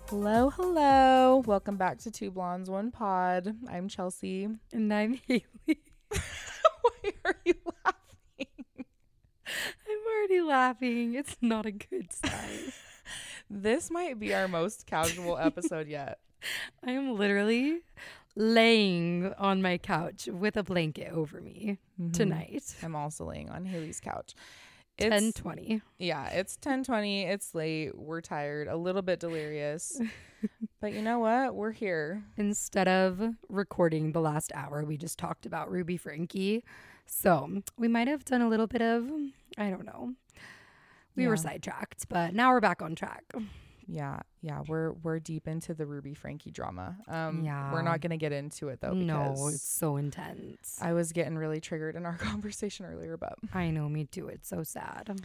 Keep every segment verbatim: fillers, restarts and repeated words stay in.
Hello, hello. Welcome back to Two Blondes, One Pod. I'm Chelsea. And I'm Haley. Why are you laughing? I'm already laughing. It's not a good sign. This might be our most casual episode yet. I am literally laying on my couch with a blanket over me Mhm. tonight. I'm also laying on Haley's couch. ten twenty. Yeah, it's ten twenty. It's late. We're tired, a little bit delirious. But you know what? We're here. Instead of recording the last hour, we just talked about Ruby Frankie. So we might have done a little bit of, I don't know. We Yeah. were sidetracked, but now we're back on track. Yeah, yeah, we're we're deep into the Ruby Frankie drama. Um, Yeah. we're not gonna get into it though. No, Because it's so intense. I was getting really triggered in our conversation earlier, but I know, me too. It's so sad.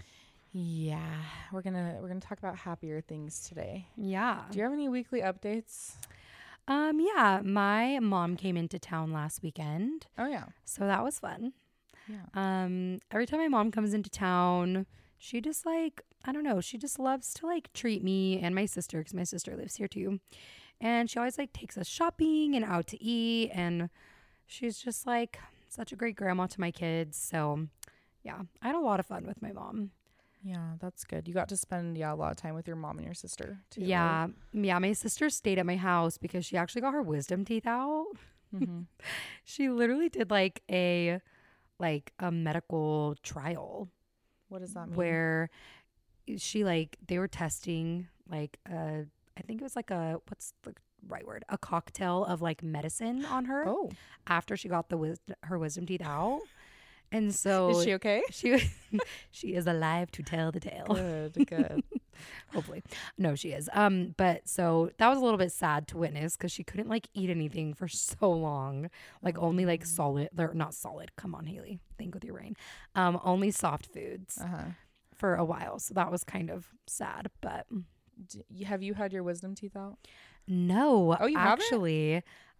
yeah, we're gonna we're gonna talk about happier things today. Yeah. Do you have any weekly updates? Um, yeah, my mom came into town last weekend, Oh yeah, so that was fun. yeah. Um, every time my mom comes into town, she just like, I don't know, she just loves to like treat me and my sister, because my sister lives here too. And she always like takes us shopping and out to eat, and she's just like such a great grandma to my kids. So yeah, I had a lot of fun with my mom. Yeah, that's good. You got to spend yeah a lot of time with your mom and your sister too. Yeah, yeah, my sister stayed at my house because she actually got her wisdom teeth out. Mm-hmm. She literally did like a like a medical trial What does that mean? where she like they were testing like uh I think it was like a what's the right word a cocktail of like medicine on her Oh, after she got the wis- her wisdom teeth out. And so is she okay? she she is alive to tell the tale. Good, good. Hopefully. No, she is. Um, but so that was a little bit sad to witness because she couldn't like eat anything for so long. Like only like solid, they're not solid. Come on, Haley. Think with your brain. Um, only soft foods Uh huh. for a while. So that was kind of sad. But D- have you had your wisdom teeth out? no, Oh, you haven't? actually, Oh.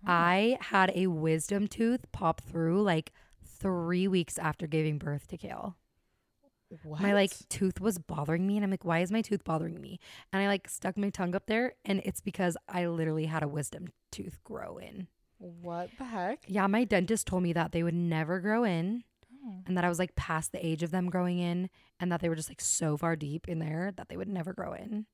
I had a wisdom tooth pop through like three weeks after giving birth to Kale. What? My like tooth was bothering me, and I'm like, why is my tooth bothering me? And I like stuck my tongue up there, and it's because I literally had a wisdom tooth grow in. What the heck? Yeah, my dentist told me that they would never grow in, Oh. and that I was like past the age of them growing in, and that they were just like so far deep in there that they would never grow in.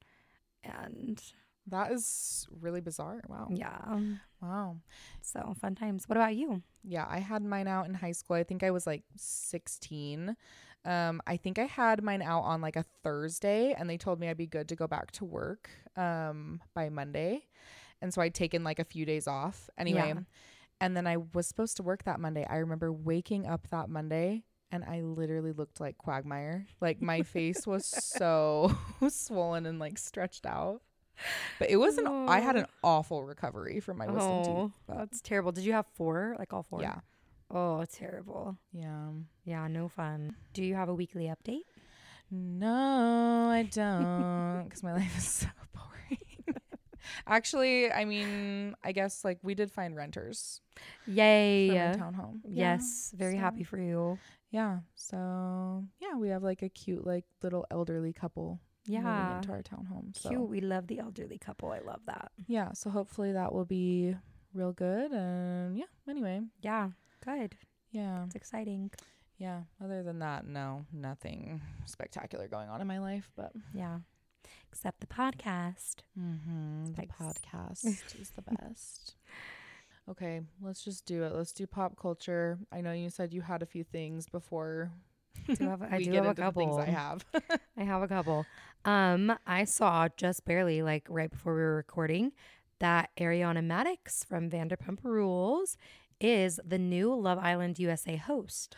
And That is really bizarre. Wow. yeah, Wow. so fun times. What about you? Yeah, I had mine out in high school. I think I was like sixteen. Um, I think I had mine out on like a Thursday, and they told me I'd be good to go back to work um by Monday. And so I'd taken like a few days off anyway. Yeah. And then I was supposed to work that Monday. I remember waking up that Monday and I literally looked like Quagmire. Like my face was so swollen and like stretched out. But it was an I had an awful recovery from my wisdom Oh, teeth. But that's terrible. Did you have four? Like all four? yeah. Oh, terrible. Yeah. Yeah, no fun. Do you have a weekly update? No, I don't, because my life is so boring. Actually, I mean, I guess like we did find renters Yay. for my townhome. Yeah, Yes, very so- happy for you. Yeah. So yeah, we have like a cute like little elderly couple moving Yeah. into our townhome. So Cute. We love the elderly couple. I love that. yeah, so hopefully that will be real good. And yeah, anyway, Yeah, good. yeah, It's exciting. yeah. Other than that, no, nothing spectacular going on in my life. But Yeah. Except the podcast. mm-hmm, the Thanks. podcast is the best. Okay, let's just do it. Let's do pop culture. I know you said you had a few things before Do have, I we do get have a into the things couple. I have. I have a couple. Um, I saw just barely, like right before we were recording, that Ariana Madix from Vanderpump Rules is the new Love Island U S A host.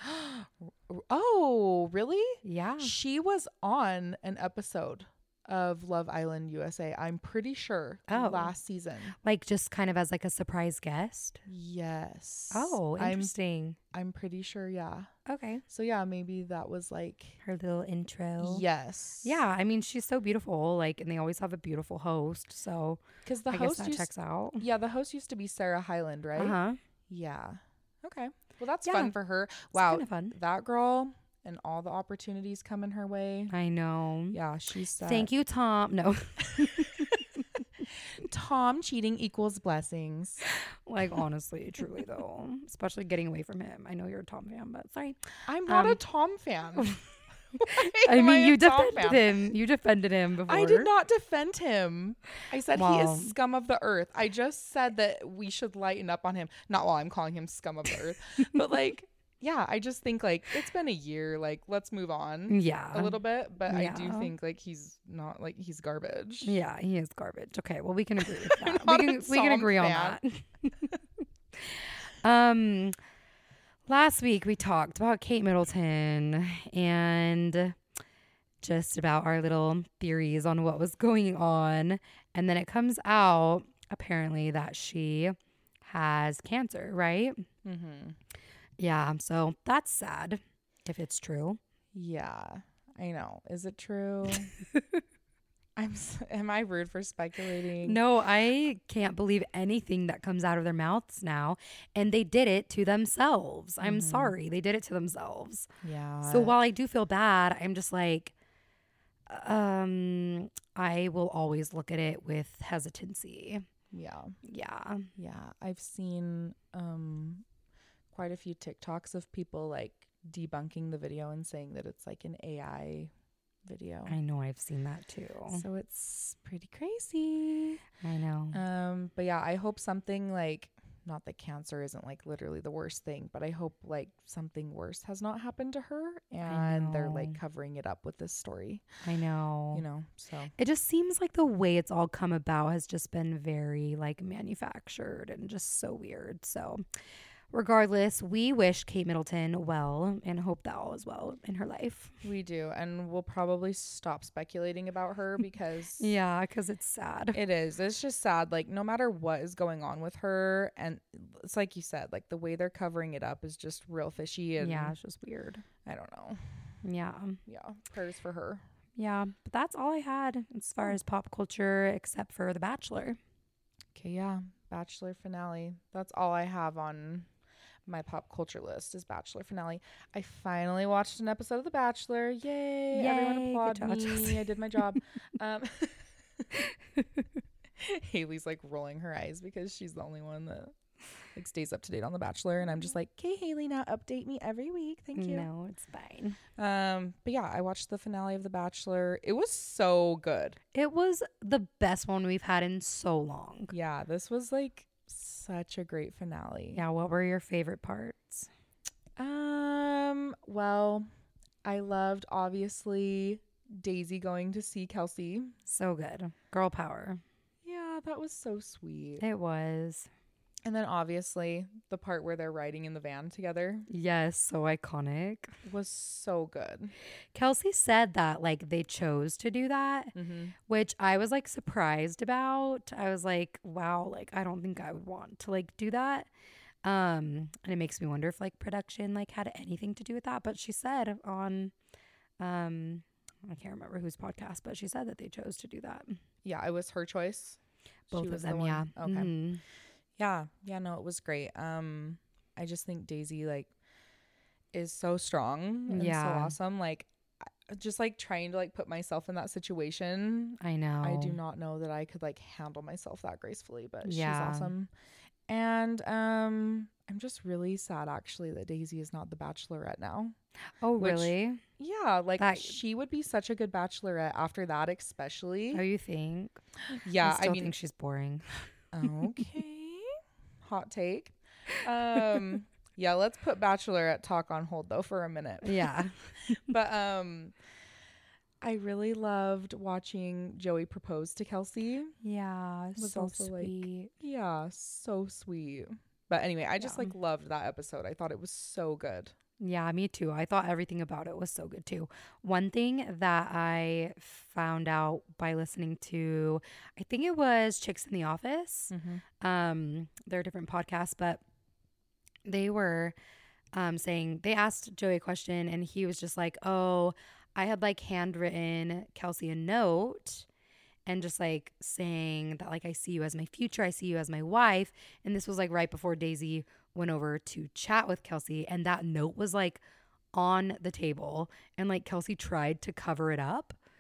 Oh, really? Yeah. She was on an episode of Love Island U S A. I'm pretty sure Oh. last season. Like just kind of as like a surprise guest. Yes. Oh, I'm interesting. I'm pretty sure, yeah. Okay. So yeah, maybe that was like Her little intro. yes. Yeah, I mean she's so beautiful, like, and they always have a beautiful host, so Because the I guess host that used, checks out. yeah, the host used to be Sarah Hyland, right? Uh huh. Yeah. Okay. Well, that's Yeah. fun for her. It's Wow. kind of fun. That girl and all the opportunities coming her way. I know. Yeah, she's set. Thank you, Tom. No. Tom cheating equals blessings. Like, honestly, truly, though. Especially getting away from him. I know you're a Tom fan, but sorry. I'm not Um, a Tom fan. I Am mean, a you Tom defended fan? him. You defended him before. I did not defend him. I said he Well- is scum of the earth. I just said that we should lighten up on him. Not while I'm calling him scum of the earth, but like, yeah, I just think like it's been a year. Like, let's move on Yeah. a little bit. But I do Yeah. think like he's not like he's garbage. Yeah, he is garbage. Okay, well, we can agree with I'm that. not we a can, we can Tom agree on fan. that. um, last week we talked about Kate Middleton and just about our little theories on what was going on. And then it comes out apparently that she has cancer, right? Mm-hmm. Yeah, so that's sad if it's true. Yeah, I know. Is it true? I'm. s- Am I rude for speculating? No, I can't believe anything that comes out of their mouths now. And they did it to themselves. I'm Mhm. sorry. They did it to themselves. Yeah. So while I do feel bad, I'm just like, um, I will always look at it with hesitancy. yeah, Yeah. yeah. I've seen um quite a few TikToks of people like debunking the video and saying that it's like an A I video. I know I've seen that too. So it's pretty crazy. I know. Um, but yeah, I hope something like, not that cancer isn't like literally the worst thing, but I hope like something worse has not happened to her and they're like know. covering it up with this story, I know. you know. So It just seems like the way it's all come about has just been very like manufactured and just so weird. So regardless, we wish Kate Middleton well and hope that all is well in her life. we do, and we'll probably stop speculating about her because Yeah, because it's sad. it is. It's just sad. Like, no matter what is going on with her, and it's like you said, like the way they're covering it up is just real fishy. And Yeah, it's just weird. I don't know. Yeah. Yeah, prayers for her. Yeah. But that's all I had as far as pop culture, except for The Bachelor. Okay, yeah, Bachelor finale. That's all I have on my pop culture list is Bachelor finale. I finally watched an episode of The Bachelor. Yay! Yay, Everyone good applaud job, me. Chelsea. I did my job. Um, Haley's like rolling her eyes because she's the only one that like stays up to date on The Bachelor, and I'm just like, okay, Haley, now update me every week. Thank you. No, it's fine. Um, but yeah, I watched the finale of The Bachelor. It was so good. It was the best one we've had in so long. Yeah, this was like such a great finale. Yeah. What were your favorite parts? Um, well, I loved obviously Daisy going to see Kelsey. So good. Girl power. Yeah, that was so sweet. It was. And then obviously the part where they're riding in the van together Yes. So iconic. was so good. Kelsey said that like they chose to do that, Mm-hmm. which I was like surprised about. I was like, wow, like I don't think I would want to like do that. Um, and it makes me wonder if like production like had anything to do with that. But she said on, um, I can't remember whose podcast, but she said that they chose to do that. Yeah, it was her choice. Both She of was the them, one- yeah. Okay. Mhm. Yeah. Yeah, no, it was great. Um, I just think Daisy like is so strong and so Yeah. awesome. Like I- just like trying to like put myself in that situation. I know. I do not know that I could like handle myself that gracefully, but Yeah. she's awesome. And um I'm just really sad actually that Daisy is not the bachelorette now. Oh, which- really? Yeah, like That- she would be such a good bachelorette after that, especially. Oh, you think? yeah, I still I mean think she's boring. okay. Hot take. Um yeah, let's put bachelorette talk on hold though for a minute. Yeah. But um I really loved watching Joey propose to Kelsey. Yeah. Was So also, like, sweet. Yeah, so sweet. But anyway, I just Yeah. like loved that episode. I thought it was so good. Yeah, me too. I thought everything about it was so good too. One thing that I found out by listening to, I think it was Chicks in the Office. Um, they're different podcasts, but they were um, saying, they asked Joey a question and he was just like, oh, I had like handwritten Kelsey a note and just like saying that like I see you as my future, I see you as my wife. And this was like right before Daisy went over to chat with Kelsey, and that note was like on the table, and like Kelsey tried to cover it up.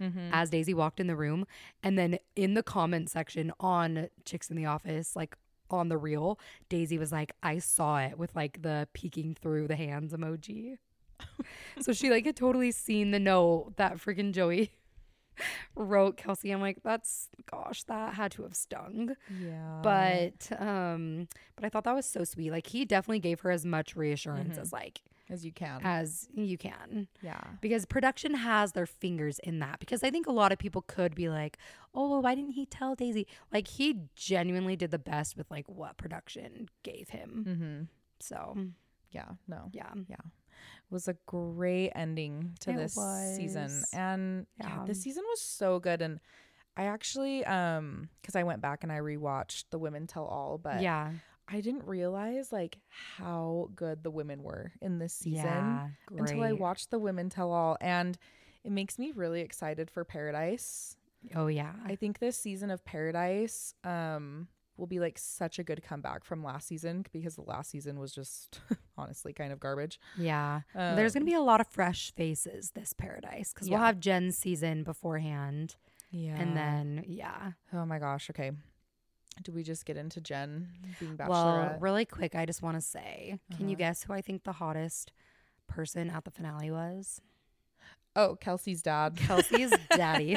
Mm-hmm. as Daisy walked in the room. And then in the comment section on Chicks in the Office, like on the reel, Daisy was like, I saw it, with like the peeking through the hands emoji. So she like had totally seen the note that freaking Joey wrote Kelsey. I'm like, that's, gosh, that had to have stung. Yeah. But um but I thought that was so sweet. Like, he definitely gave her as much reassurance Mhm. as like as you can. as you can, yeah. because production has their fingers in that. Because I think a lot of people could be like, oh, well, why didn't he tell Daisy? Like, he genuinely did the best with like what production gave him. Mm-hmm. So Yeah. No. yeah, It was a great ending to It this season, was. and yeah. Yeah. this season was so good. And I actually, um, because I went back and I rewatched the Women Tell All, but yeah, I didn't realize like how good the women were in this season yeah, until I great. watched the Women Tell All, and it makes me really excited for Paradise. Oh yeah, I think this season of Paradise um will be like such a good comeback from last season, because the last season was just honestly kind of garbage. yeah. Um, There's gonna be a lot of fresh faces this Paradise, because we'll Yeah. have Jen's season beforehand, yeah. and then yeah. Oh my gosh, okay. Do we just get into Jen being Bachelorette? Well, really quick, I just want to say, can you Uh-huh. guess who I think the hottest person at the finale was? Oh, Kelsey's dad. Kelsey's daddy.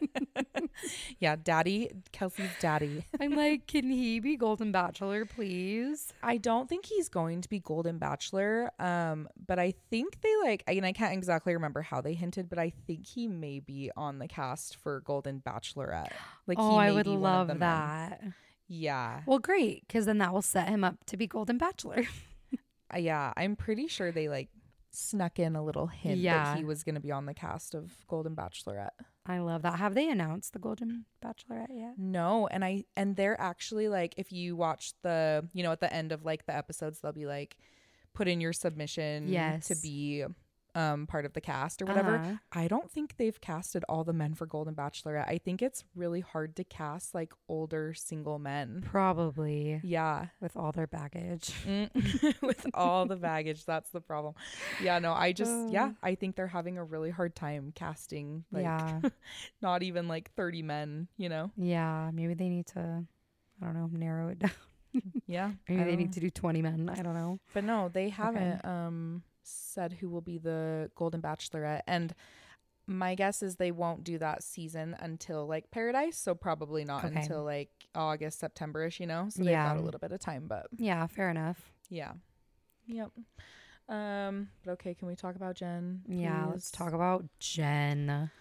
Yeah, daddy. Kelsey's daddy. I'm like, can he be Golden Bachelor, please? I don't think he's going to be Golden Bachelor, um, but I think they like, and I can't exactly remember how they hinted, but I think he may be on the cast for Golden Bachelorette. Like, Oh, he may I would be one of love the men. that. Yeah, Well, great, because then that will set him up to be Golden Bachelor. Uh, yeah. I'm pretty sure they like snuck in a little hint Yeah. that he was going to be on the cast of Golden Bachelorette. I love that. Have they announced the Golden Bachelorette yet? No, and I and they're actually like, if you watch the, you know, at the end of like the episodes, they'll be like, put in your submission Yes. to be um part of the cast or whatever. Uh-huh. I don't think they've casted all the men for Golden Bachelorette. I think it's really hard to cast like older single men. Probably, Yeah. with all their baggage. Mm. With all the baggage, that's the problem. Yeah, no, I just Uh. yeah, I think they're having a really hard time casting like Yeah. not even like thirty men, you know. Yeah, maybe they need to, I don't know, narrow it down. Yeah. Maybe I they don't need know. to do twenty men. I don't know. But no, they haven't um said who will be the Golden Bachelorette, and my guess is they won't do that season until like Paradise, so probably not Okay. until like August, September-ish, you know. So they've Yeah. got a little bit of time, but Yeah, fair enough. yeah. Yep. Um, but okay, can we talk about Jen? Yeah, let's please? talk about Jen.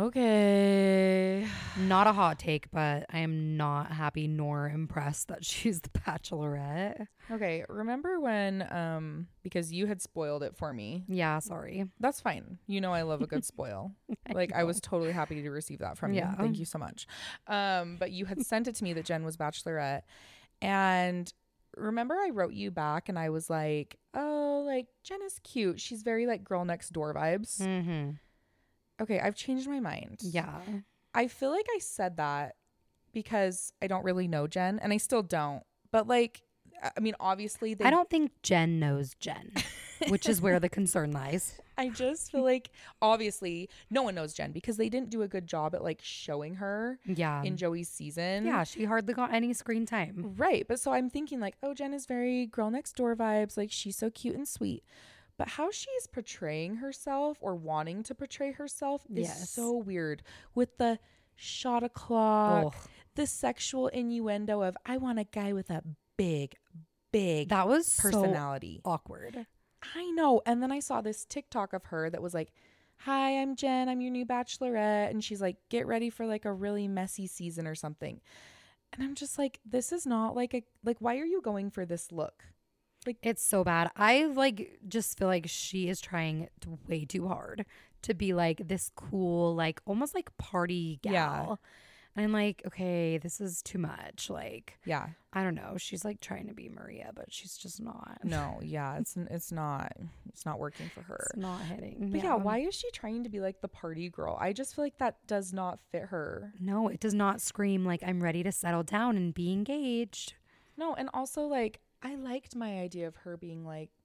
Okay. Not a hot take, but I am not happy nor impressed that she's the Bachelorette. Okay, remember when um because you had spoiled it for me. Yeah, sorry. That's fine. You know I love a good spoil. Like I was totally happy to receive that from Yeah. you. Thank you so much. Um but you had sent it to me that Jen was Bachelorette, and remember I wrote you back and I was like, "Oh, like Jen is cute. She's very like girl next door vibes." Mm-hmm. Okay, I've changed my mind. Yeah. I feel like I said that because I don't really know Jen, and I still don't. But like, I mean, obviously, they I don't think Jen knows Jen, which is where the concern lies. I just feel like obviously no one knows Jen because they didn't do a good job at like showing her Yeah. in Joey's season. Yeah, she hardly got any screen time. Right. But so I'm thinking like, oh, Jen is very girl next door vibes. Like she's so cute and sweet. But how she is portraying herself or wanting to portray herself is Yes. so weird, with the shot o'clock, Ugh. the sexual innuendo of I want a guy with a big, big That was so personality. awkward. I know. And then I saw this TikTok of her that was like, "Hi, I'm Jen. I'm your new Bachelorette." And she's like, "Get ready for like a really messy season or something." And I'm just like, this is not like a, like, why are you going for this look? It's so bad. I like just feel like she is trying t- way too hard to be like this cool, like almost like party gal. Yeah. And I'm like, okay, this is too much. Like, Yeah. I don't know. She's like trying to be Maria, but she's just not. No. Yeah. It's, it's not, it's not working for her. It's not hitting. But yeah, why is she trying to be like the party girl? I just feel like that does not fit her. No, it does not scream like I'm ready to settle down and be engaged. No. And also like, I liked my idea of her being like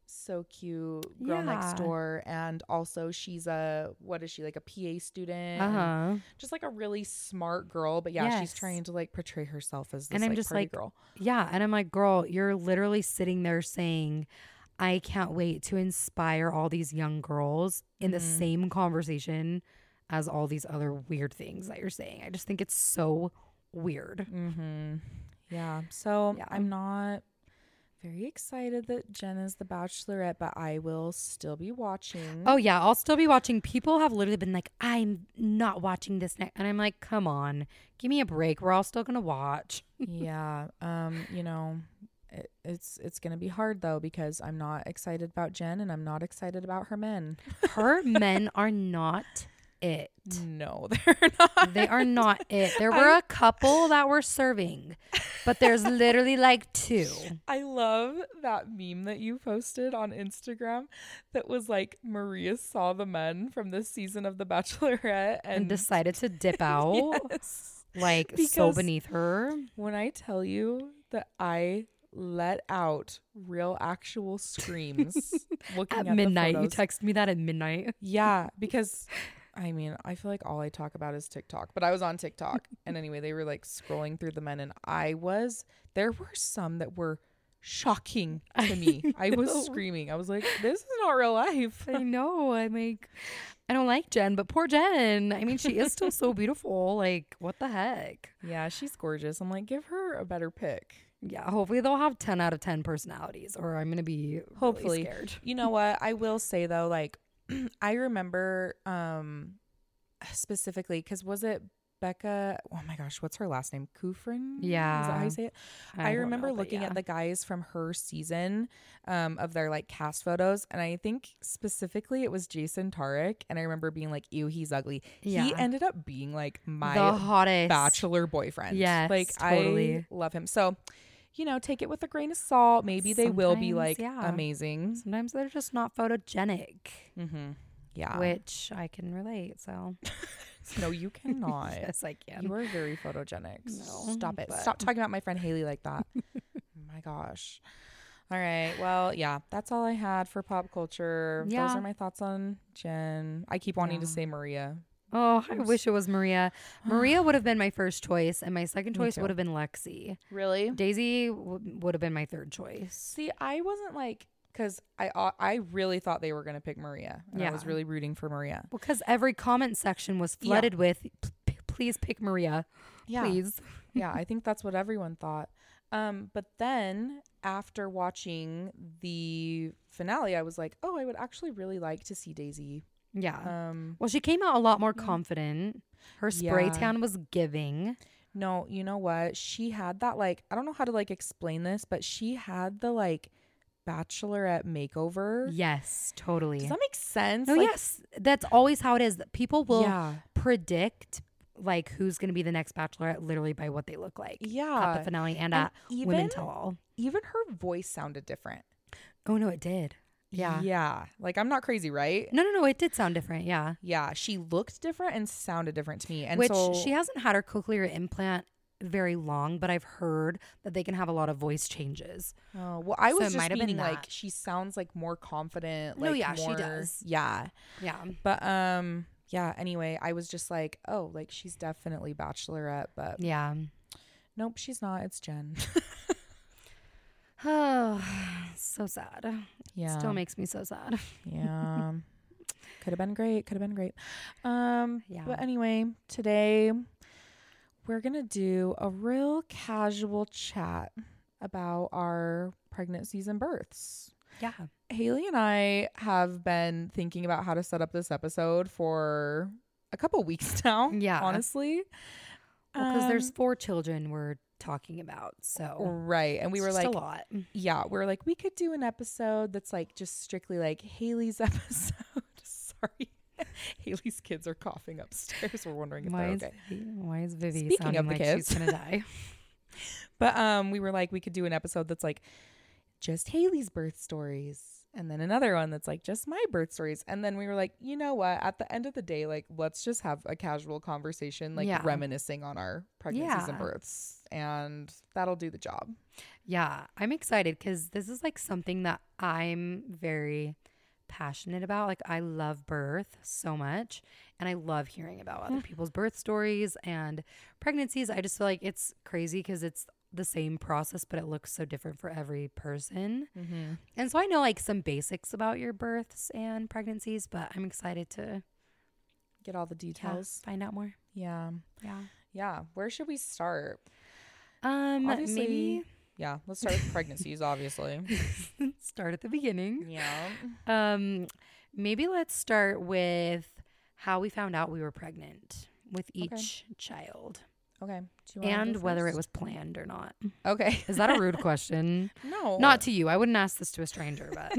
so cute, Girl Yeah. Next Door, and also she's a what is she like a P A student? Uh and huh. Just like a really smart girl, but yeah, she's Yes. trying to like portray herself as this And I'm like just party like, girl. Yeah. And I'm like, girl, you're literally sitting there saying, I can't wait to inspire all these young girls in the Mhm. same conversation as all these other weird things that you're saying. I just think it's so weird. Mm-hmm. Yeah. So Yeah. I'm not very excited that Jen is the Bachelorette, but I will still be watching. Oh, yeah. I'll still be watching. People have literally been like, I'm not watching this next. And I'm like, come on, give me a break. We're all still going to watch. Yeah. Um, you know, it, it's it's gonna be hard though because I'm not excited about Jen and I'm not excited about her men. Her men are not it. No, they're not. They are not it. There were a couple that were serving, but there's literally like two. I love that meme that you posted on Instagram that was like Maria saw the men from this season of The Bachelorette and, And decided to dip out. Yes. Like so Because beneath her. When I tell you that I let out real actual screams looking At at midnight. the You photos. texted me that at midnight. Yeah, because I mean, I feel like all I talk about is TikTok, but I was on TikTok and anyway, they were like scrolling through the men and I was, there were some that were shocking to me. I, I was know. screaming. I was like, this is not real life. I know. I'm like, I don't like Jen, but poor Jen. I mean, she is still so beautiful. Like, what the heck? Yeah, she's gorgeous. I'm like, give her a better pick. Yeah, hopefully they'll have ten out of ten personalities or I'm going to be really Hopefully. scared. You know what? I will say though, like, I remember um specifically because was it Becca? Oh my gosh, what's her last name? Kufrin? Yeah. Is that how you say it? I, don't remember know, but looking yeah. at the guys from her season um of their like cast photos, and I think specifically it was Jason Tarek, and I remember being like, ew, he's ugly. He Yeah. ended up being like my the hottest bachelor boyfriend. Yes, Like totally. I love him. So, you know, take it with a grain of salt. Maybe they will be Sometimes, like yeah. amazing. Sometimes they're just not photogenic, Mm-hmm. Yeah. which I can relate. So No, you cannot. yes, I can. You are very photogenic. No, Stop it. but- Stop talking about my friend Haley like that. Oh my gosh. All right. Well, yeah, that's all I had for pop culture. Those Yeah. are my thoughts on Jen. I keep wanting to Yeah. say Maria. Oh, I I'm wish it was Maria. Maria would have been my first choice, and my second Me choice too. would have been Lexi. Really? Daisy w- would have been my third choice. See, I wasn't like, because I uh, I really thought they were going to pick Maria. And I was Yeah. really rooting for Maria. Because every comment section was Yeah. flooded with, "P- p- please pick Maria. Yeah. Please. Yeah, I think that's what everyone thought. Um, but then after watching the finale, I was like, oh, I would actually really like to see Daisy. Yeah. Um, Well, she came out a lot more Yeah. confident. Her spray Yeah. tan was giving. no, you know what? She had that like, I don't know how to like explain this, but she had the like bachelorette makeover. Yes, totally. Does that make sense? No, Like, yes. That's always how it is. That people will Yeah. predict like who's going to be the next bachelorette literally by what they look like at Yeah. the finale and, And at even, Women Tell All. even her voice sounded different. Oh, no, it did. Yeah. Yeah. Like, I'm not crazy, right? No, no, no. It did sound different. Yeah. Yeah. She looked different and sounded different to me. And Which so she hasn't had her cochlear implant very long, but I've heard that they can have a lot of voice changes. Oh, well, I So was it just might have been meaning like that. she sounds like more confident. No, Like yeah, she more- does. Yeah. Yeah. But um, yeah. Anyway, I was just like, oh, like she's definitely bachelorette, but Yeah. nope, she's not. It's Jen. Oh, so sad. Yeah. Still makes me so sad. Yeah. Could have been great. Could have been great. Um. Yeah. But anyway, today we're gonna do a real casual chat about our pregnancies and births. Yeah. Haley and I have been thinking about how to set up this episode for a couple weeks now. Yeah. Honestly. Because there's Um, four children we're talking about. So right. And we it's were just like, a lot. yeah, we are like, we could do an episode that's like just strictly like Haley's episode. Sorry. Haley's kids are coughing upstairs. We're wondering if Why they're is, okay. Vivi- why is Vivi Speaking sounding of the like kids. she's gonna die? But um, we were like, we could do an episode that's like just Haley's birth stories. And then another one that's like just my birth stories. And then we were like, you know what? At the end of the day, like, let's just have a casual conversation, like Yeah. reminiscing on our pregnancies and Yeah. births. And that'll do the job. Yeah, I'm excited because this is like something that I'm very passionate about. Like, I love birth so much, and I love hearing about other people's birth stories and pregnancies. I just feel like it's crazy because it's the same process, but it looks so different for every person. Mm-hmm. And so I know like some basics about your births and pregnancies, but I'm excited to Get all the yeah, details. find out more. Yeah. Yeah. Yeah. Where should we start? Um, Obviously- maybe Yeah. Let's start with pregnancies, obviously. start at the beginning. Yeah. Um, maybe let's start with how we found out we were pregnant with each child, Okay. Do you wanna and go whether it first? was planned or not. Okay. Is that a rude question? No. Not to you. I wouldn't ask this to a stranger, but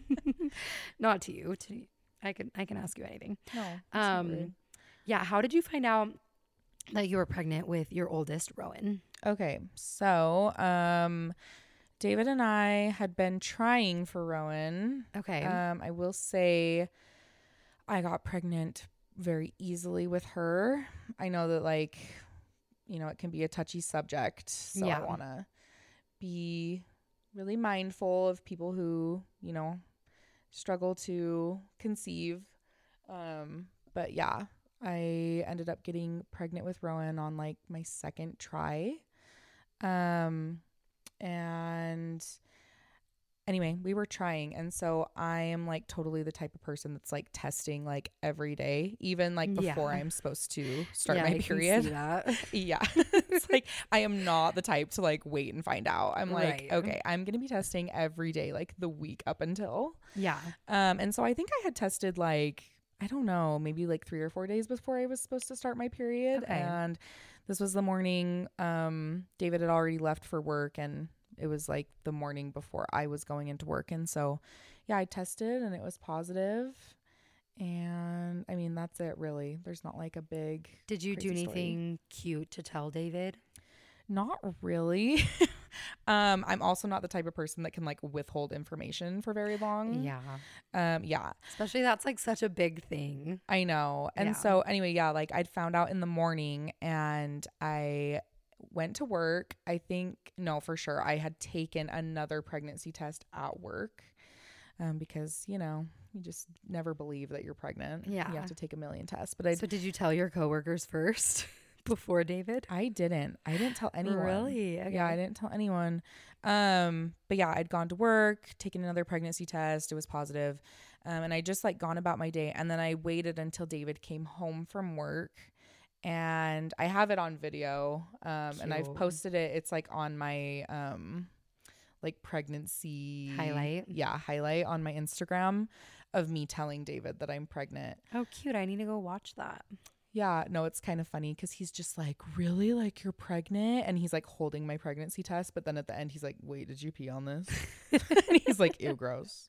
not to you. To I can I can ask you anything. No. that's not Um, rude. yeah. How did you find out that you were pregnant with your oldest, Rowan? Okay. So, um, David and I had been trying for Rowan. Okay. Um, I will say I got pregnant very easily with her. I know that, like, you know, it can be a touchy subject. So Yeah. I want to be really mindful of people who, you know, struggle to conceive. Um, but yeah, I ended up getting pregnant with Rowan on like my second try. Um, and anyway, we were trying. And so I am like totally the type of person that's like testing like every day, even like before Yeah. I'm supposed to start Yeah, my I can period. see that. Yeah. It's like I am not the type to like wait and find out. I'm like, Right. okay, I'm going to be testing every day, like the week up until. Yeah. Um, and so I think I had tested like, I don't know, maybe like three or four days before I was supposed to start my period. Okay. And this was the morning. Um, David had already left for work, and it was like the morning before I was going into work. And so, yeah, I tested and it was positive. And I mean, that's it really. There's not like a big. Did you do crazy story. anything cute to tell David? Not really. um, I'm also not the type of person that can like withhold information for very long. Yeah. Um, yeah, Especially that's like such a big thing. I know. And Yeah. so anyway, yeah, like I'd found out in the morning and I went to work. I think, no, for sure. I had taken another pregnancy test at work. Um, because, you know, you just never believe that you're pregnant. Yeah. You have to take a million tests. But I So did you tell your coworkers first before David? I didn't. I didn't tell anyone. Really? Okay. Yeah, I didn't tell anyone. Um, but yeah, I'd gone to work, taken another pregnancy test. It was positive. Um, and I just like gone about my day. And then I waited until David came home from work. And I have it on video. Um, and I've Cute. posted it. It's like on my um like pregnancy Highlight? Yeah, highlight on my Instagram of me telling David that I'm pregnant. Oh, cute. I need to go watch that. Yeah, no, it's kind of funny because he's just like, really? Like, you're pregnant? And he's like holding my pregnancy test. But then at the end, he's like, wait, did you pee on this? And he's like, ew, gross.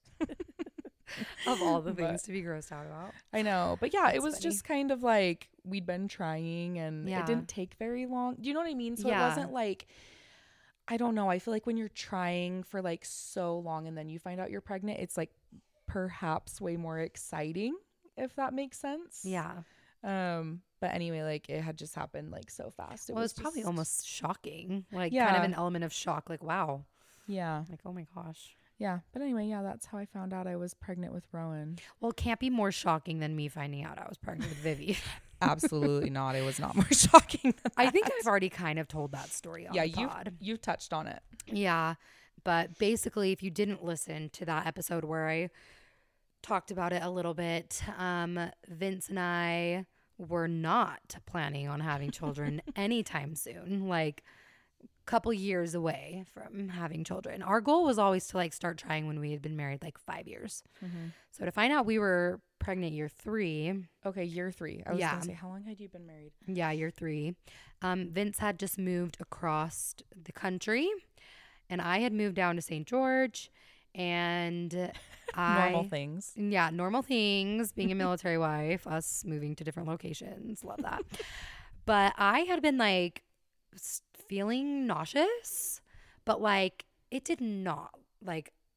Of all the But- things to be grossed out about. I know. But yeah, it That's was funny. just kind of like we'd been trying and Yeah. it didn't take very long. Do you know what I mean? So Yeah. it wasn't like, I don't know. I feel like when you're trying for like so long and then you find out you're pregnant, it's like perhaps way more exciting, if that makes sense. Yeah. Um, but anyway, like it had just happened like so fast. It Well, was it's probably just- almost shocking. Like kind Yeah. of an element of shock. Like, wow. Yeah. Like, oh my gosh. Yeah. But anyway, yeah, that's how I found out I was pregnant with Rowan. Well, it can't be more shocking than me finding out I was pregnant with Vivi. Absolutely not. It was not more shocking than I think that. I've already kind of told that story on Yeah, the you pod. you touched on it. Yeah. But basically, if you didn't listen to that episode where I talked about it a little bit, um, Vince and I were not planning on having children anytime soon. Like, couple years away from having children. Our goal was always to like start trying when we had been married like five years. So to find out we were pregnant year three, Okay, year three. I was Yeah. gonna say, how long had you been married? yeah, year three, um, Vince had just moved across the country, and I had moved down to Saint George, and I Normal things. yeah, normal things. Being a military wife, us moving to different locations, love that. But I had been like s- feeling nauseous, but like it did not like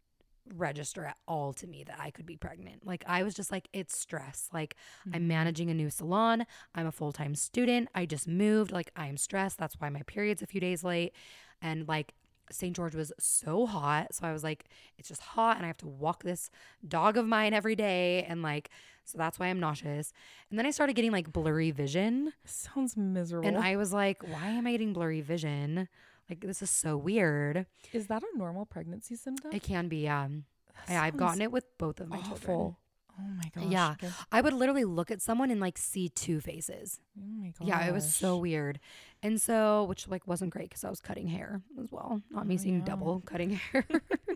register at all to me that I could be pregnant. Like I was just like, it's stress. Like Mm-hmm. I'm managing a new salon. I'm a full-time student. I just moved. Like I am stressed. That's why my period's a few days late. And like Saint George was so hot. So I was like, it's just hot and I have to walk this dog of mine every day. And like, so that's why I'm nauseous. And then I started getting like blurry vision. Sounds miserable. And I was like, why am I getting blurry vision? Like, this is so weird. Is that a normal pregnancy symptom? It can be, um, yeah, I've gotten it with both of my children. awful. Oh my gosh. Yeah. Okay. I would literally look at someone and like see two faces. Oh my gosh. Yeah, it was so weird. And so, which like wasn't great because I was cutting hair as well. Not me Oh, seeing yeah. double cutting hair.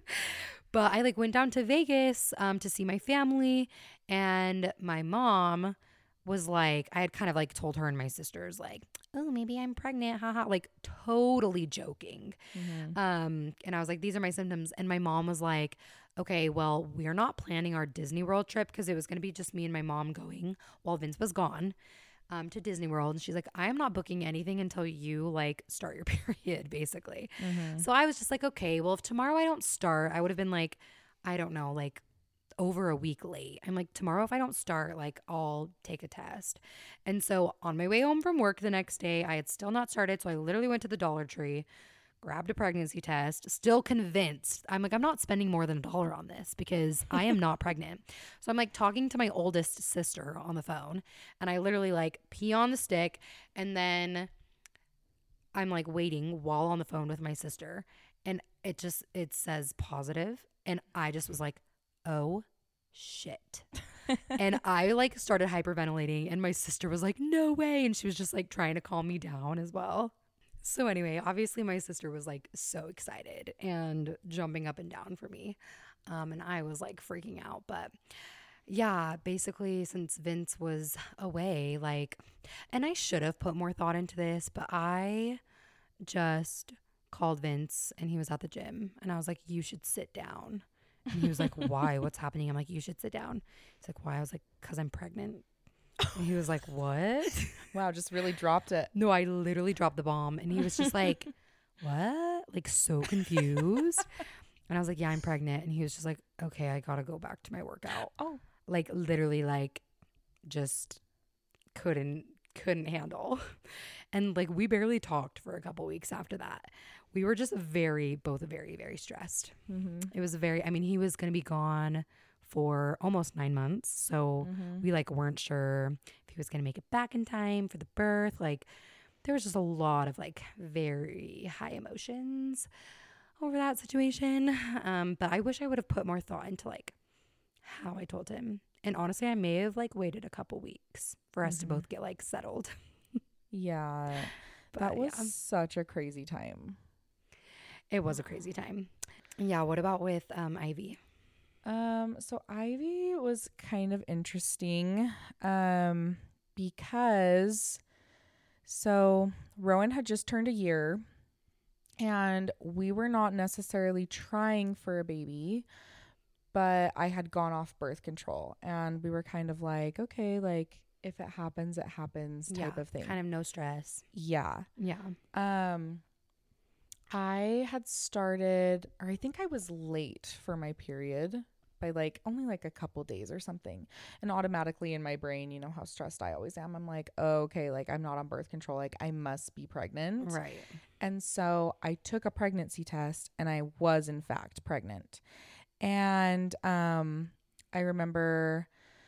But I like went down to Vegas um, to see my family, and my mom was like, I had kind of like told her and my sisters like, oh, maybe I'm pregnant, haha, like totally joking. Mhm. Um, and I was like, these are my symptoms. And my mom was like, okay, well, we're not planning our Disney World trip because it was going to be just me and my mom going while Vince was gone um, to Disney World. And she's like, I am not booking anything until you like start your period, basically. Mhm. So I was just like, okay, well, if tomorrow I don't start, I would have been like, I don't know, like over a week late. I'm like, tomorrow if I don't start, like I'll take a test. And so on my way home from work the next day, I had still not started. So I literally went to the Dollar Tree, grabbed a pregnancy test, still convinced. I'm like, I'm not spending more than a dollar on this because I am not pregnant. So I'm like talking to my oldest sister on the phone, and I literally like pee on the stick, and then I'm like waiting while on the phone with my sister, and it just, it says positive, and I just was like, oh shit. And I like started hyperventilating, and my sister was like, no way. And she was just like trying to calm me down as well. So anyway, obviously my sister was like so excited and jumping up and down for me. Um, and I was like freaking out. But yeah, basically since Vince was away, like, and I should have put more thought into this, but I just called Vince and he was at the gym, and I was like, you should sit down. And he was like, why? What's happening? I'm like, you should sit down. He's like, why? I was like, because I'm pregnant. And he was like, what? Wow, just really dropped it. No, I literally dropped the bomb. And he was just like, what? Like so confused. And I was like, yeah, I'm pregnant. And he was just like, okay, I got to go back to my workout. Oh. Like literally like just couldn't, couldn't handle. And like we barely talked for a couple weeks after that. We were just very, both very, very stressed. Mm-hmm. It was very, I mean, he was going to be gone for almost nine months. So Mm-hmm. we like weren't sure if he was going to make it back in time for the birth. Like there was just a lot of like very high emotions over that situation. Um, but I wish I would have put more thought into like how I told him. And honestly, I may have like waited a couple weeks for us Mhm. to both get like settled. Yeah. But That was yeah, such a crazy time. it was a crazy time. Yeah. What about with um, Ivy? Um, so Ivy was kind of interesting, um, because so Rowan had just turned a year, and we were not necessarily trying for a baby, but I had gone off birth control, and we were kind of like, okay, like if it happens, it happens type Yeah, of thing. Kind of no stress. Yeah. Yeah. Um, I had started, or I think I was late for my period by like only like a couple days or something. And automatically in my brain, you know how stressed I always am. I'm like, oh, okay, like I'm not on birth control. Like I must be pregnant. Right. And so I took a pregnancy test, and I was in fact pregnant. And um, I remember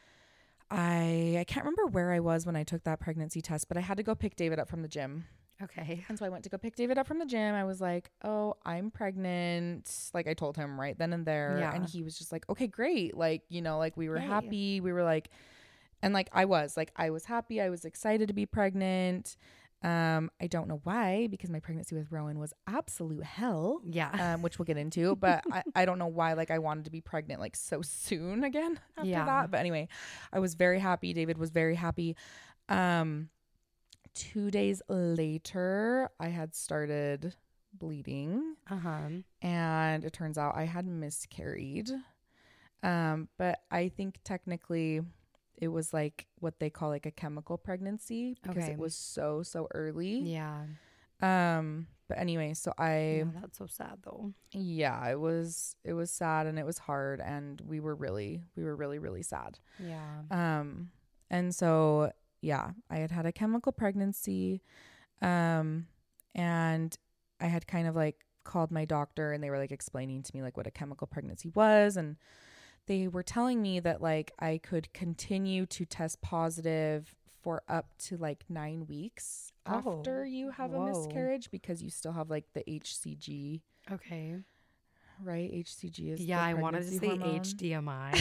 I I can't remember where I was when I took that pregnancy test, but I had to go pick David up from the gym. Okay. And so I went to go pick David up from the gym. I was like, oh, I'm pregnant. Like I told him right then and there. Yeah. And he was just like, okay, great. Like, you know, like we were Yay. happy. We were like, and like I was like, I was happy. I was excited to be pregnant. Um, I don't know why, because my pregnancy with Rowan was absolute hell. Yeah. Um, which we'll get into, but I, I don't know why, like I wanted to be pregnant like so soon again after Yeah. that. But anyway, I was very happy. David was very happy. Um, two days later, I had started bleeding, Uh-huh. and it turns out I had miscarried. Um, but I think technically it was like what they call like a chemical pregnancy because Okay. it was so, so early. Yeah. Um, But anyway, so I, Yeah, that's so sad though. yeah, it was, it was sad and it was hard. And we were really, we were really, really sad. Yeah. Um, and so, yeah, I had had a chemical pregnancy. Um, and I had kind of like called my doctor and they were like explaining to me like what a chemical pregnancy was. And they were telling me that like I could continue to test positive for up to like nine weeks Oh, after you have whoa. a miscarriage because you still have like the H C G, Okay. right? H C G is Yeah, the I wanted to pregnancy say hormone. H D M I.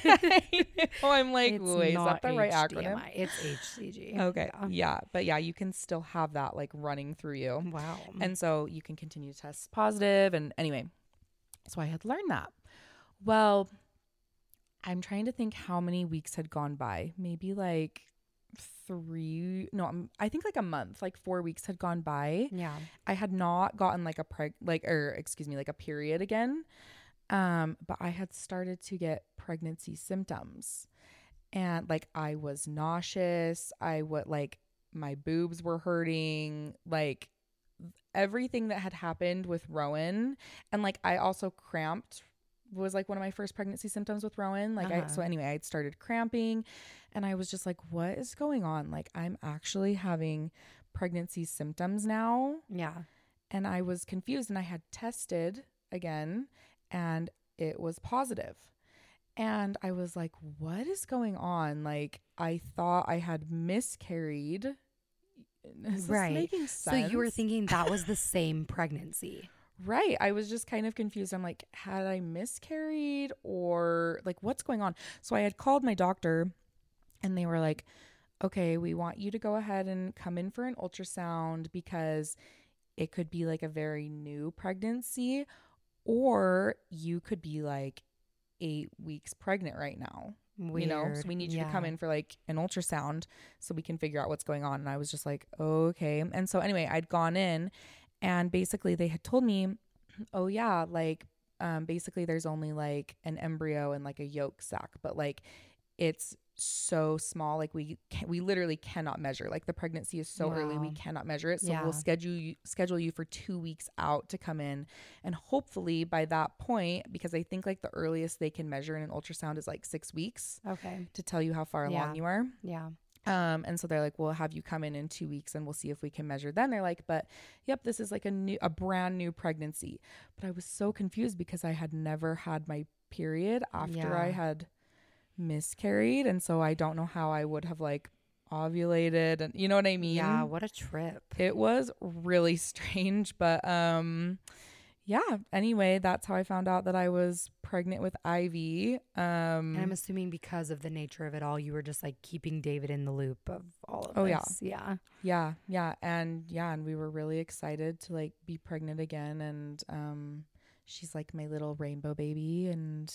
Oh, I'm like, It's wait, is not that the right H D M acronym? I. It's H C G. Okay. Yeah. Yeah. But yeah, you can still have that like running through you. Wow. And so you can continue to test positive. And anyway, so I had learned that. Well, I'm trying to think how many weeks had gone by. Maybe like three, no, um, I think like a month, like four weeks had gone by. yeah. I had not gotten like a preg, like, or excuse me, like a period again. Um, but I had started to get pregnancy symptoms and like I was nauseous. I would like my boobs were hurting, like everything that had happened with Rowan. And like I also cramped was like one of my first pregnancy symptoms with Rowan. Like Uh-huh. I, so anyway, I had started cramping and I was just like, what is going on? Like I'm actually having pregnancy symptoms now. Yeah. And I was confused and I had tested again and it was positive. And I was like, what is going on? Like I thought I had miscarried. Is Right. this making sense? So you were thinking that was the same pregnancy. Right. I was just kind of confused. I'm like, had I miscarried or like what's going on? So I had called my doctor and they were like, okay, we want you to go ahead and come in for an ultrasound because it could be like a very new pregnancy or you could be like eight weeks pregnant right now. Weird. You know, so we need you yeah. to come in for like an ultrasound so we can figure out what's going on. And I was just like, okay. And so anyway, I'd gone in and basically they had told me, oh yeah, like um, basically there's only like an embryo and like a yolk sac, but like it's so small. Like we can, we literally cannot measure. Like the pregnancy is so Wow. early, we cannot measure it. So Yeah. we'll schedule you, schedule you for two weeks out to come in. And hopefully by that point, because I think like the earliest they can measure in an ultrasound is like six weeks Okay. to tell you how far Yeah. along you are. Yeah. Um, and so they're like, we'll have you come in in two weeks and we'll see if we can measure. Then they're like, but yep, this is like a new, a brand new pregnancy. But I was so confused because I had never had my period after Yeah. I had miscarried. And so I don't know how I would have like ovulated and you know what I mean? Yeah. What a trip. It was really strange, but, um, yeah, anyway, that's how I found out that I was pregnant with Ivy. Um, And I'm assuming because of the nature of it all, you were just like keeping David in the loop of all of Oh, yeah. this. Yeah. Yeah, yeah, and yeah, and we were really excited to like be pregnant again, and um, she's like my little rainbow baby, and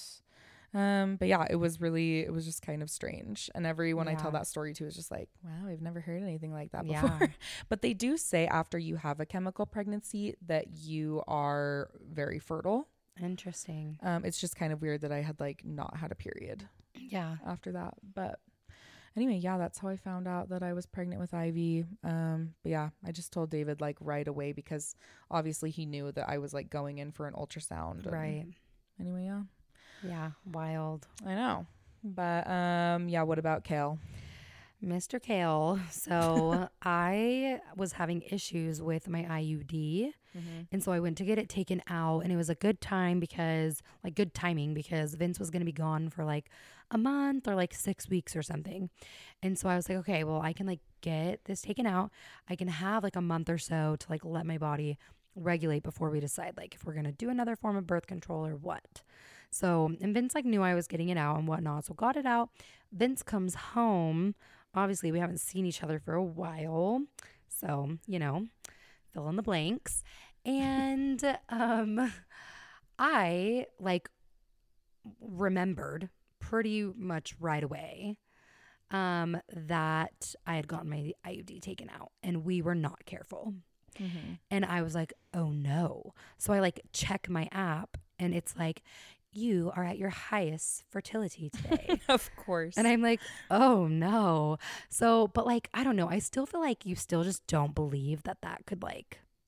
um, but yeah, it was really, it was just kind of strange, and everyone I tell Yeah. that story to is just like, wow, I've never heard anything like that Yeah. before. But they do say after you have a chemical pregnancy that you are very fertile. Interesting. Um, it's just kind of weird that I had like not had a period Yeah. after that, but anyway, yeah, that's how I found out that I was pregnant with Ivy. Um, but yeah, I just told David like right away because obviously he knew that I was like going in for an ultrasound. and Right. Anyway, yeah, Yeah. Wild. I know. But um, yeah, what about Kale? Mister Kale. So I was having issues with my I U D. Mm-hmm. And so I went to get it taken out, and it was a good time because, like, good timing because Vince was going to be gone for like a month or like six weeks or something. And so I was like, okay, well, I can like get this taken out. I can have like a month or so to like let my body regulate before we decide like if we're going to do another form of birth control or what. So, and Vince like knew I was getting it out and whatnot. So got it out. Vince comes home. Obviously, we haven't seen each other for a while. So, you know, fill in the blanks. And um, I like remembered pretty much right away um, that I had gotten my I U D taken out and we were not careful. Mm-hmm. And I was like, oh no. So I like check my app and it's like, you are at your highest fertility today. Of course. And I'm like, oh no. So, but like, I don't know. I still feel like you still just don't believe that that could like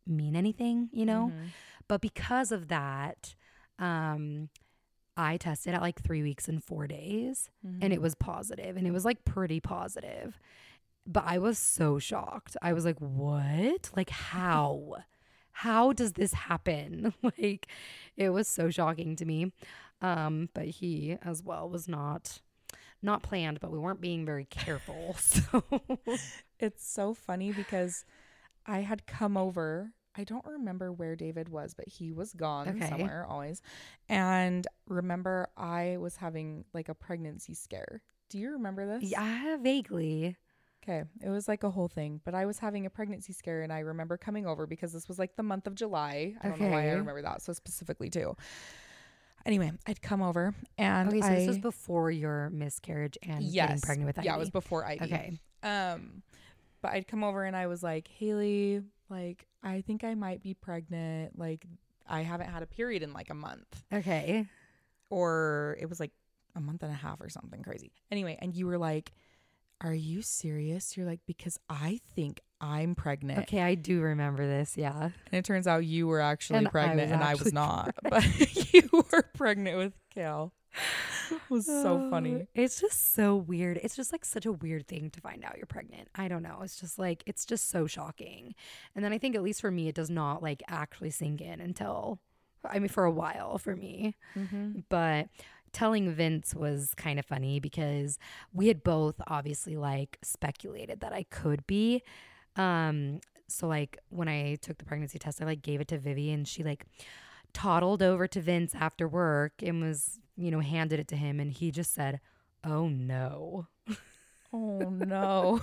mean anything, you know? Mhm. But because of that, um, I tested at like three weeks and four days Mhm. and it was positive and it was like pretty positive. But I was so shocked. I was like, what? Like, how? How does this happen? Like, it was so shocking to me. Um, but he as well was not not planned, but we weren't being very careful. So It's so funny because I had come over. I don't remember where David was, but he was gone Okay. somewhere always. And remember, I was having like a pregnancy scare. Do you remember this? yeah, vaguely. Okay. It was like a whole thing, but I was having a pregnancy scare and I remember coming over because this was like the month of July. I don't know why I Okay. remember that so specifically too. Anyway, I'd come over and Okay, so I, this was before your miscarriage and getting yes, pregnant with Ivy. yeah, it was before Ivy. Okay. Um, but I'd come over and I was like, Haley, like, I think I might be pregnant. Like, I haven't had a period in like a month. Okay. Or it was like a month and a half or something crazy. Anyway, and you were like, are you serious? You're like, because I think I'm pregnant. Okay, I do remember this. Yeah. And it turns out you were actually And I pregnant was and I actually was not. But you were pregnant with Kale. It was so Oh, funny. It's just so weird. It's just like such a weird thing to find out you're pregnant. I don't know. It's just like, it's just so shocking. And then I think, at least for me, it does not like actually sink in until, I mean, for a while for me. Mm-hmm. But telling Vince was kind of funny because we had both obviously like speculated that I could be. Um, so like when I took the pregnancy test, I like gave it to Vivi and she like toddled over to Vince after work and was, you know, handed it to him and he just said, "Oh no." Oh, no.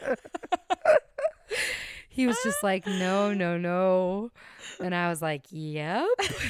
He was just like, "No, no, no." And I was like, "Yep."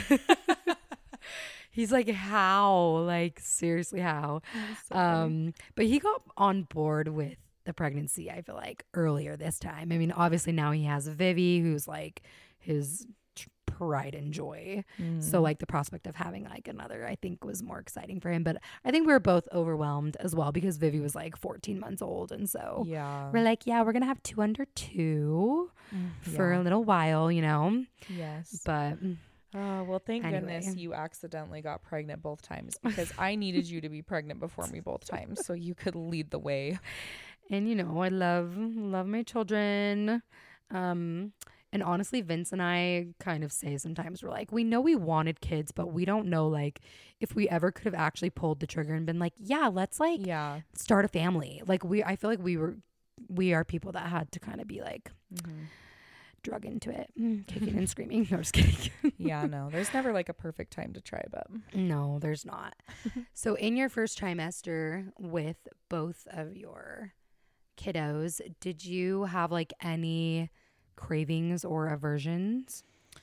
He's like, "How? Like, seriously, how?" So funny. Um, but he got on board with the pregnancy, I feel like, earlier this time. I mean, obviously now he has Vivi, who's like his tr- pride and joy. So Mm. like the prospect of having like another, I think, was more exciting for him. But I think we were both overwhelmed as well because Vivi was like fourteen months old. And so yeah. we're like, yeah, we're going to have two under two Mm, for yeah. a little while, you know? Yes. But Oh, well, thank Anyway. goodness you accidentally got pregnant both times because I needed you to be pregnant before me both times so you could lead the way. And you know, I love love my children. Um and honestly, Vince and I kind of say sometimes we're like, we know we wanted kids, but we don't know like if we ever could have actually pulled the trigger and been like, yeah, let's like Yeah. start a family. Like we I feel like we were we are people that had to kind of be like Mm-hmm. drug into it, mm, kicking and screaming. No, just kidding. Yeah, no, there's never like a perfect time to try, but No, there's not. So in your first trimester with both of your kiddos, did you have like any cravings or aversions?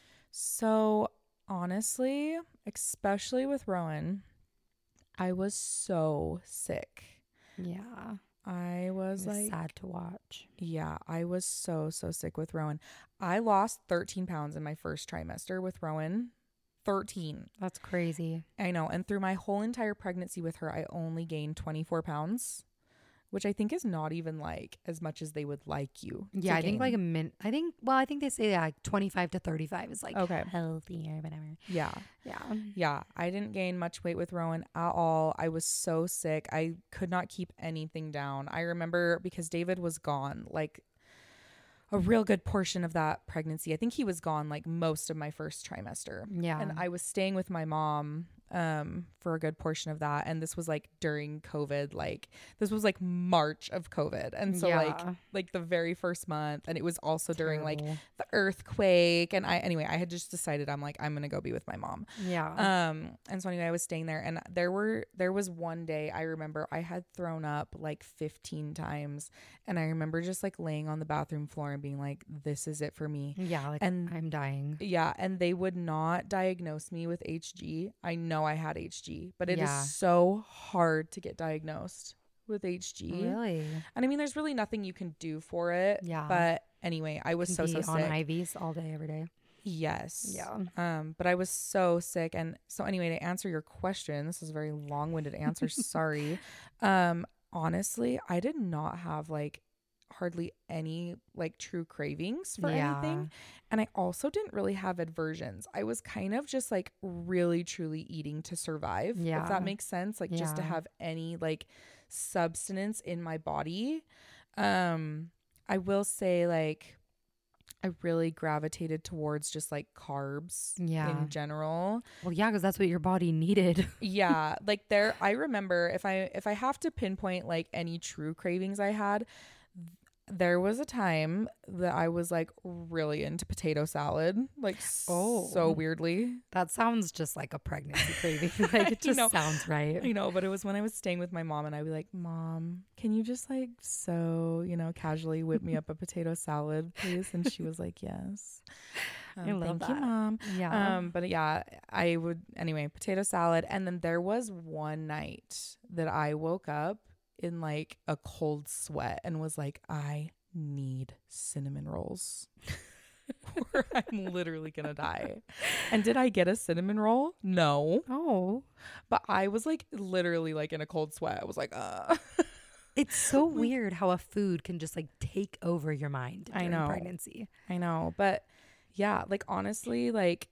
so honestly, especially with Rowan, I was so sick. Yeah. I was It was like, sad to watch. yeah, I was so, so sick with Rowan. I lost thirteen pounds in my first trimester with Rowan. thirteen. That's crazy. I know. And through my whole entire pregnancy with her, I only gained twenty-four pounds, which I think is not even like as much as they would like you. to Yeah, I think gain. like a min. I think, well, I think they say like twenty-five to thirty-five is like Okay. healthy or whatever. Yeah. Yeah. Yeah. I didn't gain much weight with Rowan at all. I was so sick. I could not keep anything down. I remember because David was gone, like a real good portion of that pregnancy. I think he was gone like most of my first trimester. Yeah. And I was staying with my mom um for a good portion of that, and this was like during COVID. Like this was like March of COVID, and so yeah. like like the very first month, and it was also during like Terrible. the earthquake. And I anyway I had just decided I'm like I'm gonna go be with my mom. Yeah. Um and so anyway I was staying there, and there were there was one day I remember I had thrown up like fifteen times, and I remember just like laying on the bathroom floor and being like, this is it for me. yeah. Like and I'm dying. Yeah, and they would not diagnose me with H G. I know I had H G, but it Yeah. is so hard to get diagnosed with H G. Really? And I mean, there's really nothing you can do for it. Yeah. But anyway, I was so Be so on sick. I Vs all day, every day. Yes. Yeah. Um, but I was so sick, and so anyway, to answer your question, this is a very long-winded answer. Sorry. Um, honestly, I did not have like hardly any like true cravings for Yeah. anything. And I also didn't really have aversions. I was kind of just like really truly eating to survive, if Yeah. that makes sense. Like just to Yeah. have any like substance in my body. Um, I will say like I really gravitated towards just like carbs Yeah. in general. Well, yeah, because that's what your body needed. Yeah, like there I remember if I if I have to pinpoint like any true cravings I had, there was a time that I was like really into potato salad, like Oh. so weirdly. That sounds just like a pregnancy craving. Like it You just know, sounds right. I know, but it was when I was staying with my mom and I'd be like, Mom, can you just like so, you know, casually whip me up a potato salad, please? And she was like, yes. Um, I love thank that. you, Mom. Yeah. Um, but yeah, I would anyway, potato salad. And then there was one night that I woke up in like a cold sweat and was like, I need cinnamon rolls. Or I'm literally gonna die. And did I get a cinnamon roll? No. Oh. But I was like literally like in a cold sweat. I was like, uh It's so weird how a food can just like take over your mind I during know. pregnancy. I know. But yeah, like honestly, like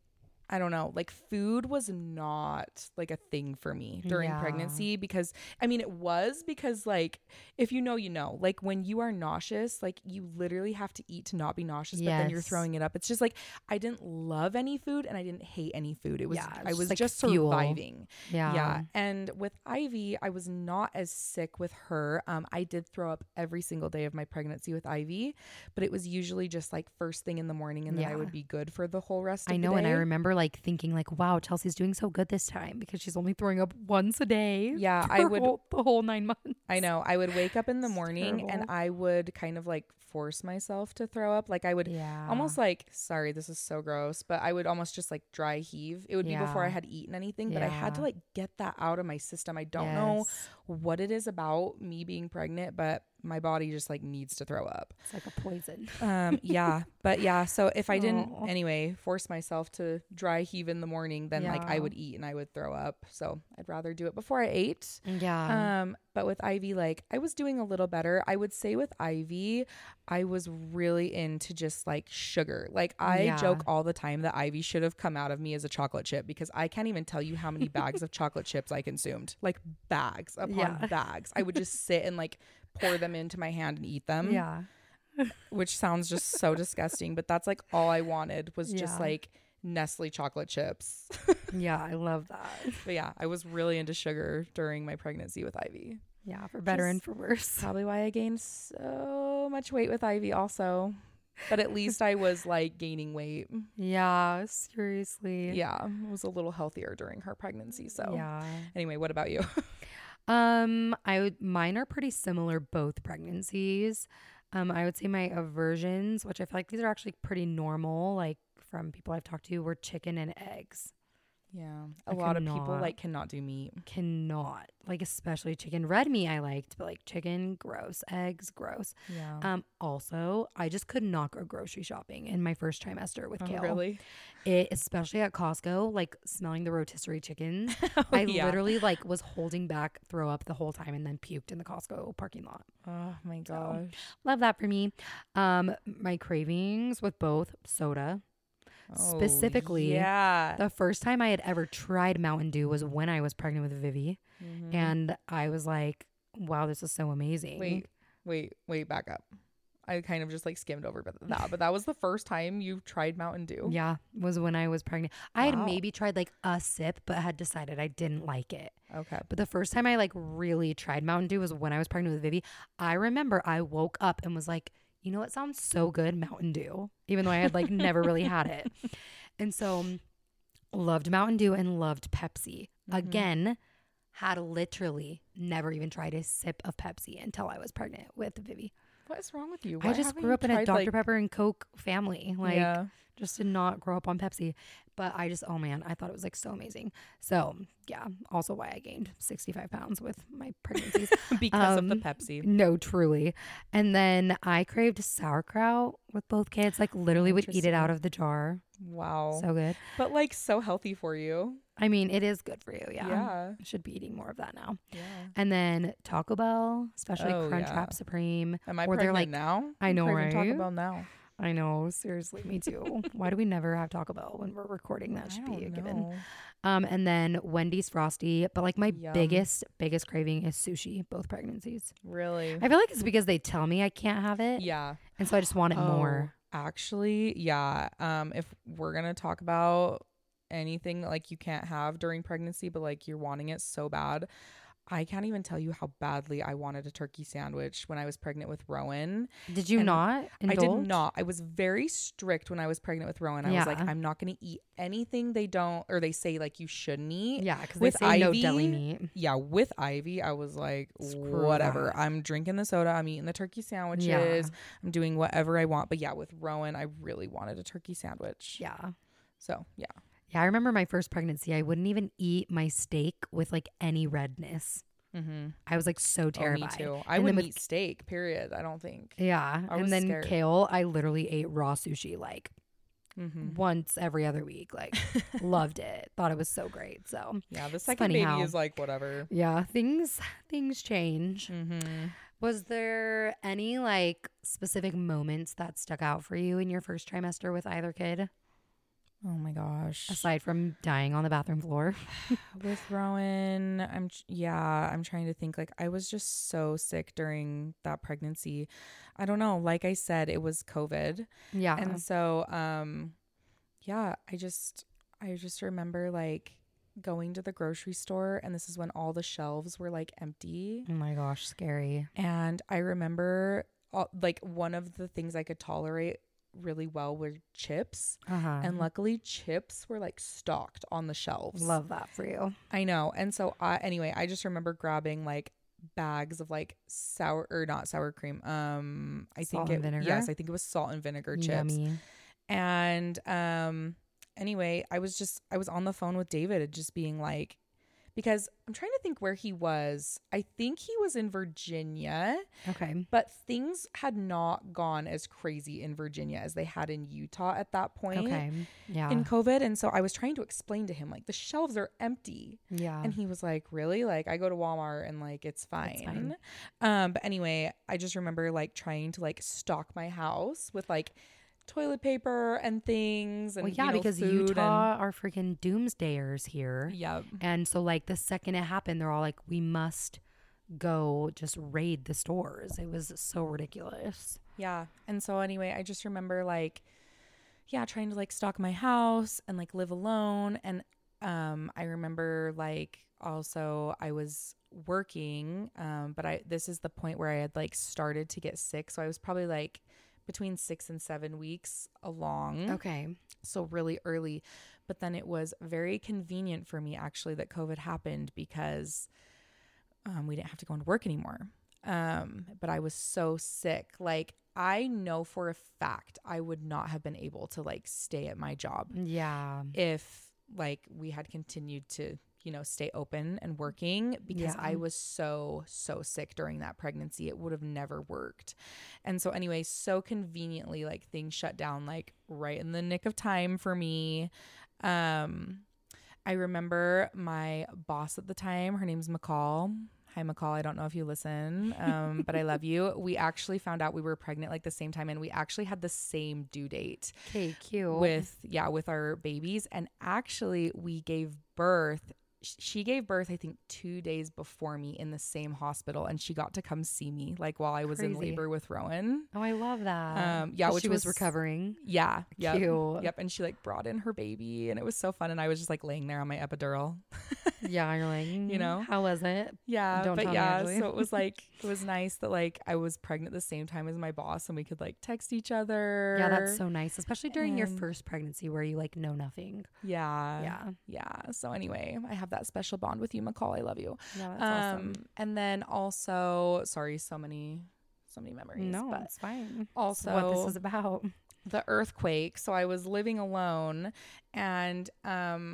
I don't know, like food was not like a thing for me during Yeah. pregnancy because I mean, it was because like, if you know, you know, like when you are nauseous, like you literally have to eat to not be nauseous, but then you're Yes. throwing it up. It's just like, I didn't love any food and I didn't hate any food. It was, Yeah, it's I just, was like, just fuel. surviving. Yeah. Yeah. And with Ivy, I was not as sick with her. Um, I did throw up every single day of my pregnancy with Ivy, but it was usually just like first thing in the morning and then I Yeah. would be good for the whole rest of I the know. day. And I remember like thinking like, wow, Chelsea's doing so good this time because she's only throwing up once a day. Yeah, for I would- whole, the whole nine months. I know. I would wake up in the It's morning and terrible. I would kind of like force myself to throw up. Like I would Yeah. almost like, sorry, this is so gross, but I would almost just like dry heave. It would be before I Yeah. had eaten anything, but I had to Yeah. like get that out of my system. I don't know Yes. what it is about me being pregnant, but my body just like needs to throw up. It's like a poison. Um, yeah, but yeah. So if I didn't Aw. anyway force myself to dry heave in the morning, then like I Yeah. would eat and I would throw up. So I'd rather do it before I ate. Yeah. Um, but with Ivy, like I was doing a little better. I would say with Ivy, I was really into just like sugar. Like I Yeah. joke all the time that Ivy should have come out of me as a chocolate chip because I can't even tell you how many bags of chocolate chips I consumed. Like bags upon Yeah. bags. I would just sit and like pour them into my hand and eat them, yeah. which sounds just so disgusting. But that's like all I wanted was just Yeah. like Nestle chocolate chips. Yeah. I love that. But yeah, I was really into sugar during my pregnancy with Ivy. Yeah. For better and Just- for worse. Probably why I gained so much weight with Ivy also. But at least I was like gaining weight. Yeah. Seriously. Yeah, I was a little healthier during her pregnancy. So Yeah. anyway, what about you? Um, I would mine are pretty similar both pregnancies. Um, I would say my aversions, which I feel like these are actually pretty normal, like from people I've talked to, were chicken and eggs. Yeah, a I lot of people cannot. like cannot do meat. Cannot, like especially chicken. Red meat I liked, but like chicken, gross. Eggs, gross. Yeah. Um, also, I just could not go grocery shopping in my first trimester with Oh, Kale. really? It, especially at Costco, like smelling the rotisserie chickens. I Oh, yeah. literally like was holding back throw up the whole time and then puked in the Costco parking lot. Oh my So, gosh. Love that for me. Um, my cravings with both soda. Oh, Specifically, yeah. The first time I had ever tried Mountain Dew was when I was pregnant with Vivi, Mhm. and I was like, "Wow, this is so amazing." Wait, wait, wait, back up. I kind of just like skimmed over that, but that was the first time you tried Mountain Dew. Yeah, was when I was pregnant. I had Wow. maybe tried like a sip, but had decided I didn't like it. Okay. But the first time I like really tried Mountain Dew was when I was pregnant with Vivi. I remember I woke up and was like, you know what sounds so good? Mountain Dew. Even though I had like never really had it. And so loved Mountain Dew and loved Pepsi. Mhm. Again, had literally never even tried a sip of Pepsi until I was pregnant with Vivi. What is wrong with you? I Why just haven't grew you up in a tried, Doctor like- Pepper and Coke family. Like yeah. just did not grow up on Pepsi. But I just, oh man, I thought it was like so amazing. So yeah, also why I gained sixty-five pounds with my pregnancies. because of the Um, Pepsi. No, truly. And then I craved sauerkraut with both kids. Like literally would eat it out Interesting. of the jar. Wow. So good. but like so healthy for you. I mean, it is good for you. Yeah. Yeah. I should be eating more of that now. Yeah. And then Taco Bell, especially Oh, Crunchwrap yeah. Supreme. Am I Or they're pregnant like, now? I I'm know, craving right? Taco Bell now. I know. Seriously, me too. Why do we never have Taco Bell when we're recording? That should I be a don't given. know. Um, and then Wendy's Frosty. But like my Yum. biggest, biggest craving is sushi, both pregnancies. Really? I feel like it's because they tell me I can't have it. Yeah. And so I just want it Oh, more. Actually, yeah. Um, if we're gonna talk about anything that like you can't have during pregnancy, but like you're wanting it so bad, I can't even tell you how badly I wanted a turkey sandwich when I was pregnant with Rowan. Did you And not indulge? I did not. I was very strict when I was pregnant with Rowan. I was like, Yeah. I'm not gonna eat anything they don't or they say like you shouldn't eat. Yeah, because they With say no Ivy, deli meat. Yeah, with Ivy, I was like, Screw whatever. that. I'm drinking the soda. I'm eating the turkey sandwiches. Yeah. I'm doing whatever I want. But yeah, with Rowan, I really wanted a turkey sandwich. Yeah. So yeah. Yeah, I remember my first pregnancy. I wouldn't even eat my steak with like any redness. Mm-hmm. I was like so terrified. Oh, me too. I And then wouldn't with- eat steak, period. I don't think. Yeah. I And was then scared. kale, I literally ate raw sushi like Mm-hmm. once every other week. Like loved it. Thought it was so great. So Yeah, the second funny baby how- is like whatever. yeah, things things change. Mm-hmm. Was there any like specific moments that stuck out for you in your first trimester with either kid? Oh my gosh. Aside from dying on the bathroom floor. With Rowan, I'm tr- yeah, I'm trying to think. Like I was just so sick during that pregnancy. I don't know. Like I said, it was COVID. Yeah. And so um yeah, I just I just remember like going to the grocery store, and this is when all the shelves were like empty. Oh my gosh, scary. And I remember all, like one of the things I could tolerate really well were chips. Uh-huh. And luckily chips were like stocked on the shelves. Love that for you. I know. And so I anyway, I just remember grabbing like bags of like sour or not sour cream. Um I Salt think and it vinegar? yes, I think it was salt and vinegar chips. Yummy. And um anyway, I was just I was on the phone with David just being like, because I'm trying to think where he was. I think he was in Virginia, Okay. but things had not gone as crazy in Virginia as they had in Utah at that point Okay. Yeah. in COVID. And so I was trying to explain to him like the shelves are empty. yeah. And he was like, really? Like I go to Walmart and like it's fine. It's fine. Um, but anyway, I just remember like trying to like stock my house with like toilet paper and things and well, yeah, you know, because food Utah are freaking doomsdayers here. and yeah. And so like the second it happened, they're all like, we must go just raid the stores. It was so ridiculous. Yeah. And so anyway, I just remember like, yeah, trying to like stock my house and like live alone. And um, I remember like also I was working, um, but I this is the point where I had like started to get sick. So I was probably like between six and seven weeks along. Okay. So really early. But then it was very convenient for me actually that COVID happened because um, we didn't have to go into work anymore. Um, but I was so sick. Like I know for a fact I would not have been able to like stay at my job Yeah. if like we had continued to, you know, stay open and working, because Yeah. I was so, so sick during that pregnancy. It would have never worked. And so anyway, so conveniently, like things shut down, like right in the nick of time for me. Um, I remember my boss at the time, her name's McCall. Hi, McCall. I don't know if you listen, um, but I love you. We actually found out we were pregnant like the same time, and we actually had the same due date Okay, cute. with, yeah, with our babies. And actually we gave birth. sh- She gave birth, I think, two days before me in the same hospital, and she got to come see me like while I was in Crazy. labor with Rowan. Oh, I love that. Um, yeah, 'Cause which she was, was- recovering. Yeah. Yep. Cute. Yep. And she like brought in her baby, and it was so fun. And I was just like laying there on my epidural. Yeah, you're like, You know? how was it? Yeah. Don't but tell me, yeah, actually. so it was like, it was nice that like I was pregnant at the same time as my boss, and we could like text each other. Yeah, that's so nice, especially during your And- first pregnancy where you like know nothing. Yeah. Yeah. Yeah. So anyway, I have that special bond with you, McCall. I love you. Yeah, that's um, awesome. And then also, sorry, so many, so many memories. No, but it's fine. also That's what this is about. the earthquake. So I was living alone, and um,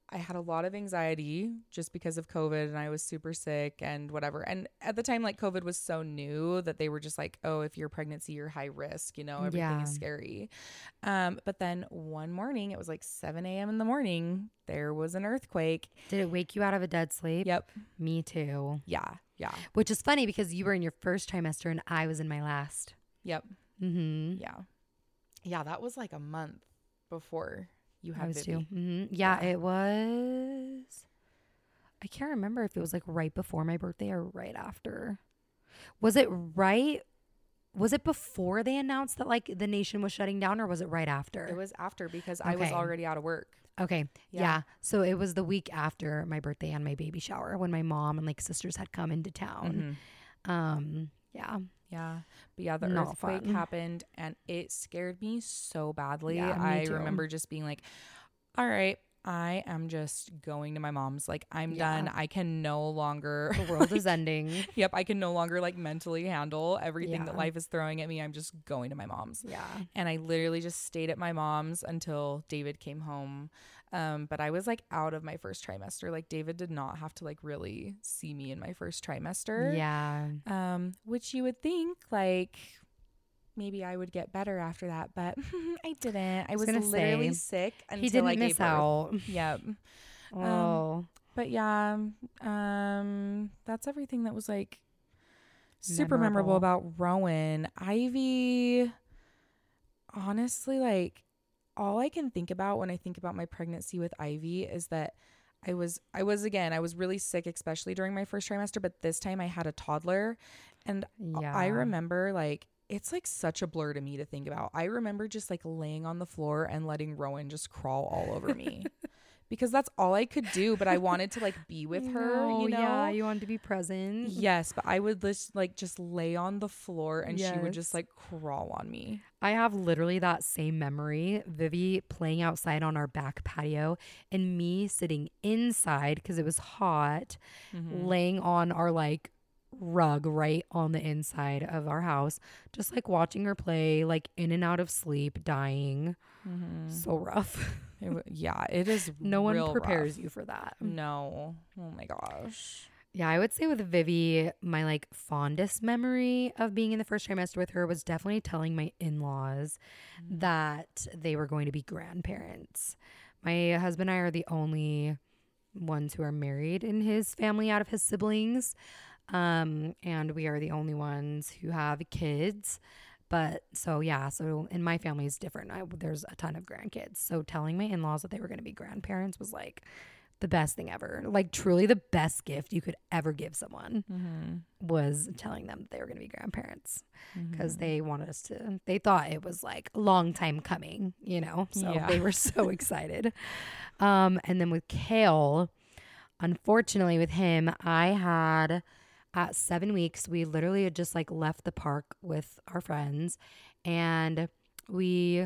I had a lot of anxiety just because of COVID and I was super sick and whatever. And at the time, like COVID was so new that they were just like, oh, if you're pregnancy, you're high risk, you know, everything Yeah. is scary. Um, but then one morning, it was like seven a.m. in the morning, there was an earthquake. Did it wake you out of a dead sleep? Yep. Me too. Yeah. Yeah. Which is funny because you were in your first trimester and I was in my last. Yep. Mm-hmm. Yeah. Yeah. That was like a month before you I had was Vivi. too. Mm-hmm. Yeah, Yeah. it was. I can't remember if it was like right before my birthday or right after. Was it right? Was it before they announced that like the nation was shutting down, or was it right after? It was after because I was Okay. already out of work. Okay. Yeah. Yeah. So it was the week after my birthday and my baby shower when my mom and like sisters had come into town. Mhm. Um, yeah. Yeah. But yeah, the Not earthquake fun. happened and it scared me so badly. Yeah, me I too. remember just being like, all right, I am just going to my mom's. Like, I'm Yeah. done. I can no longer. The world is ending. Yep. I can no longer like mentally handle everything that Yeah. life is throwing at me. I'm just going to my mom's. Yeah. And I literally just stayed at my mom's until David came home. Um, but I was like out of my first trimester. Like, David did not have to like really see me in my first trimester. Yeah. Um, which you would think like maybe I would get better after that, but I didn't. I was was, gonna literally say, sick until He didn't I miss gave birth. out. Yep. Oh. But yeah, um, that's everything that was like super memorable, Memorable. about Rowan. Ivy, honestly, like all I can think about when I think about my pregnancy with Ivy is that I was, I was again, I was really sick, especially during my first trimester, but this time I had a toddler. And Yeah. I remember like, it's like such a blur to me to think about. I remember just like laying on the floor and letting Rowan just crawl all over me because that's all I could do. But I wanted to like be with her, No, you know? Yeah, you wanted to be present. Yes, but I would just like just lay on the floor and she would just Yes. like crawl on me. I have literally that same memory. Vivi playing outside on our back patio and me sitting inside because it was hot, Mhm. laying on our like rug right on the inside of our house, just like watching her play, like in and out of sleep, dying. Mhm. So rough. It w- yeah, it is. No one real prepares rough. you for that. No. Oh my gosh. Yeah, I would say with Vivi, my like fondest memory of being in the first trimester with her was definitely telling my in-laws Mm-hmm. that they were going to be grandparents. My husband and I are the only ones who are married in his family out of his siblings. Um, and we are the only ones who have kids. But so, yeah, so in my family is different. I, there's a ton of grandkids. So telling my in-laws that they were going to be grandparents was like the best thing ever. Like truly the best gift you could ever give someone Mm-hmm. was telling them that they were going to be grandparents because Mhm. they wanted us to, they thought it was like a long time coming, you know? So Yeah. they were so excited. Um, and then with Kale, unfortunately with him, I had at seven weeks, we literally had just like left the park with our friends and we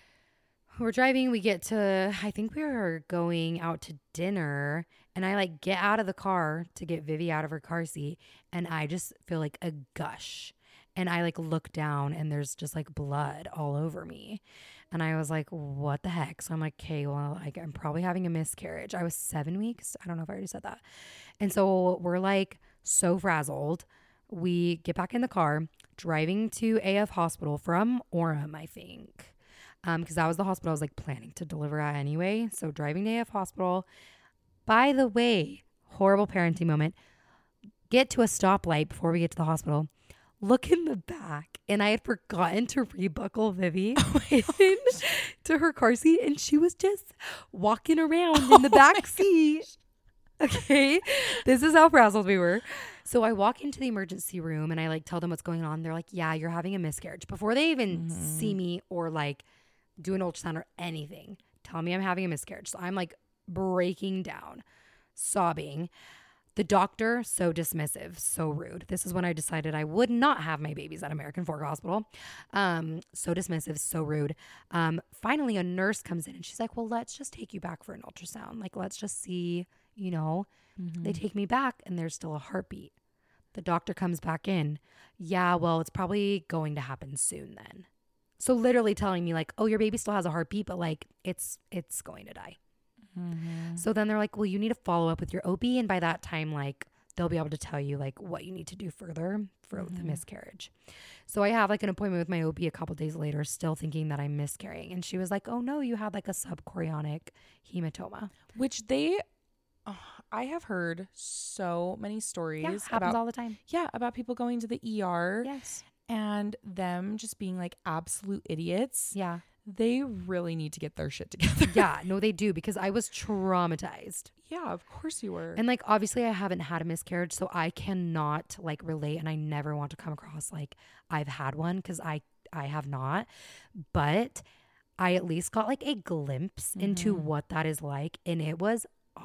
were driving. We get to, I think we were going out to dinner and I like get out of the car to get Vivi out of her car seat and I just feel like a gush. And I like look down and there's just like blood all over me. And I was like, what the heck? So I'm like, okay, well, like, I'm probably having a miscarriage. I was seven weeks. I don't know if I already said that. And so we're like so frazzled. We get back in the car, driving to A F hospital from Orem, I think. Um, because that was the hospital I was like planning to deliver at anyway. So driving to A F hospital. By the way, horrible parenting moment. Get to a stoplight before we get to the hospital. Look in the back, and I had forgotten to rebuckle Vivi in to her car seat, and she was just walking around in the back seat. Okay, this is how frazzled we were. So I walk into the emergency room, and I like tell them what's going on. They're like, "Yeah, you're having a miscarriage." Before they even Mhm. see me or like do an ultrasound or anything, tell me I'm having a miscarriage. So I'm like breaking down, sobbing. The doctor, so dismissive, so rude. This is when I decided I would not have my babies at American Fork Hospital. Um, so dismissive, so rude. Um, finally, a nurse comes in and she's like, well, let's just take you back for an ultrasound. Like, let's just see, you know. Mhm. They take me back and there's still a heartbeat. The doctor comes back in. Yeah, well, it's probably going to happen soon then. So literally telling me like, oh, your baby still has a heartbeat, but like it's it's going to die. Mm-hmm. So then they're like, well, you need to follow up with your O B. And by that time, like, they'll be able to tell you like what you need to do further for Mm-hmm. the miscarriage. So I have like an appointment with my O B a couple days later, still thinking that I'm miscarrying. And she was like, oh no, you had like a subchorionic hematoma. Which they, uh, I have heard so many stories Yeah, happens about, all the time. yeah, about people going to the E R Yes. and them just being like absolute idiots. Yeah. They really need to get their shit together. Yeah, no, they do, because I was traumatized. Yeah, of course you were. And like, obviously I haven't had a miscarriage, so I cannot like relate, and I never want to come across like I've had one, because I, I have not. But I at least got like a glimpse mm-hmm. into what that is like, and it was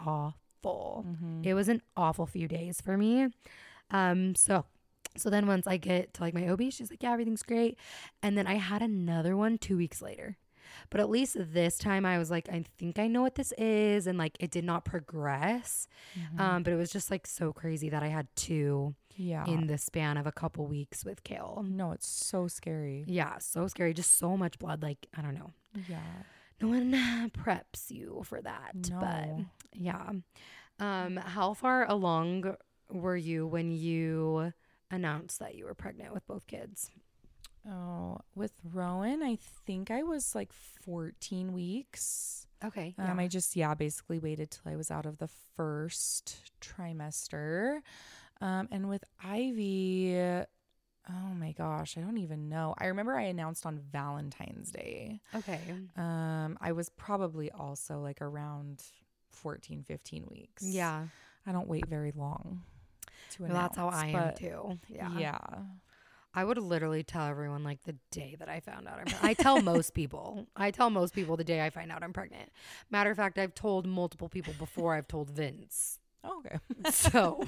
awful. Mm-hmm. It was an awful few days for me. Um, so So then once I get to like my O B, she's like, yeah, everything's great. And then I had another one two weeks later. But at least this time I was like, I think I know what this is. And like, it did not progress. Mm-hmm. Um, but it was just like so crazy that I had two yeah. in the span of a couple weeks with Kale. No, it's so scary. Yeah, so scary. Just so much blood. Like, I don't know. Yeah. No one preps you for that. No. But yeah. Um, how far along were you when you announced that you were pregnant with both kids? Oh, with Rowan, I think I was like fourteen weeks. Okay. Um, yeah. I just, yeah, basically waited till I was out of the first trimester. Um, and with Ivy, oh my gosh, I don't even know. I remember I announced on Valentine's Day. Okay. Um, I was probably also like around fourteen, fifteen weeks. Yeah. I don't wait very long. Well, that's how I am too. Yeah. Yeah. I would literally tell everyone like the day that I found out I'm pregnant. I tell most people. I tell most people the day I find out I'm pregnant. Matter of fact, I've told multiple people before I've told Vince. Oh, okay. So,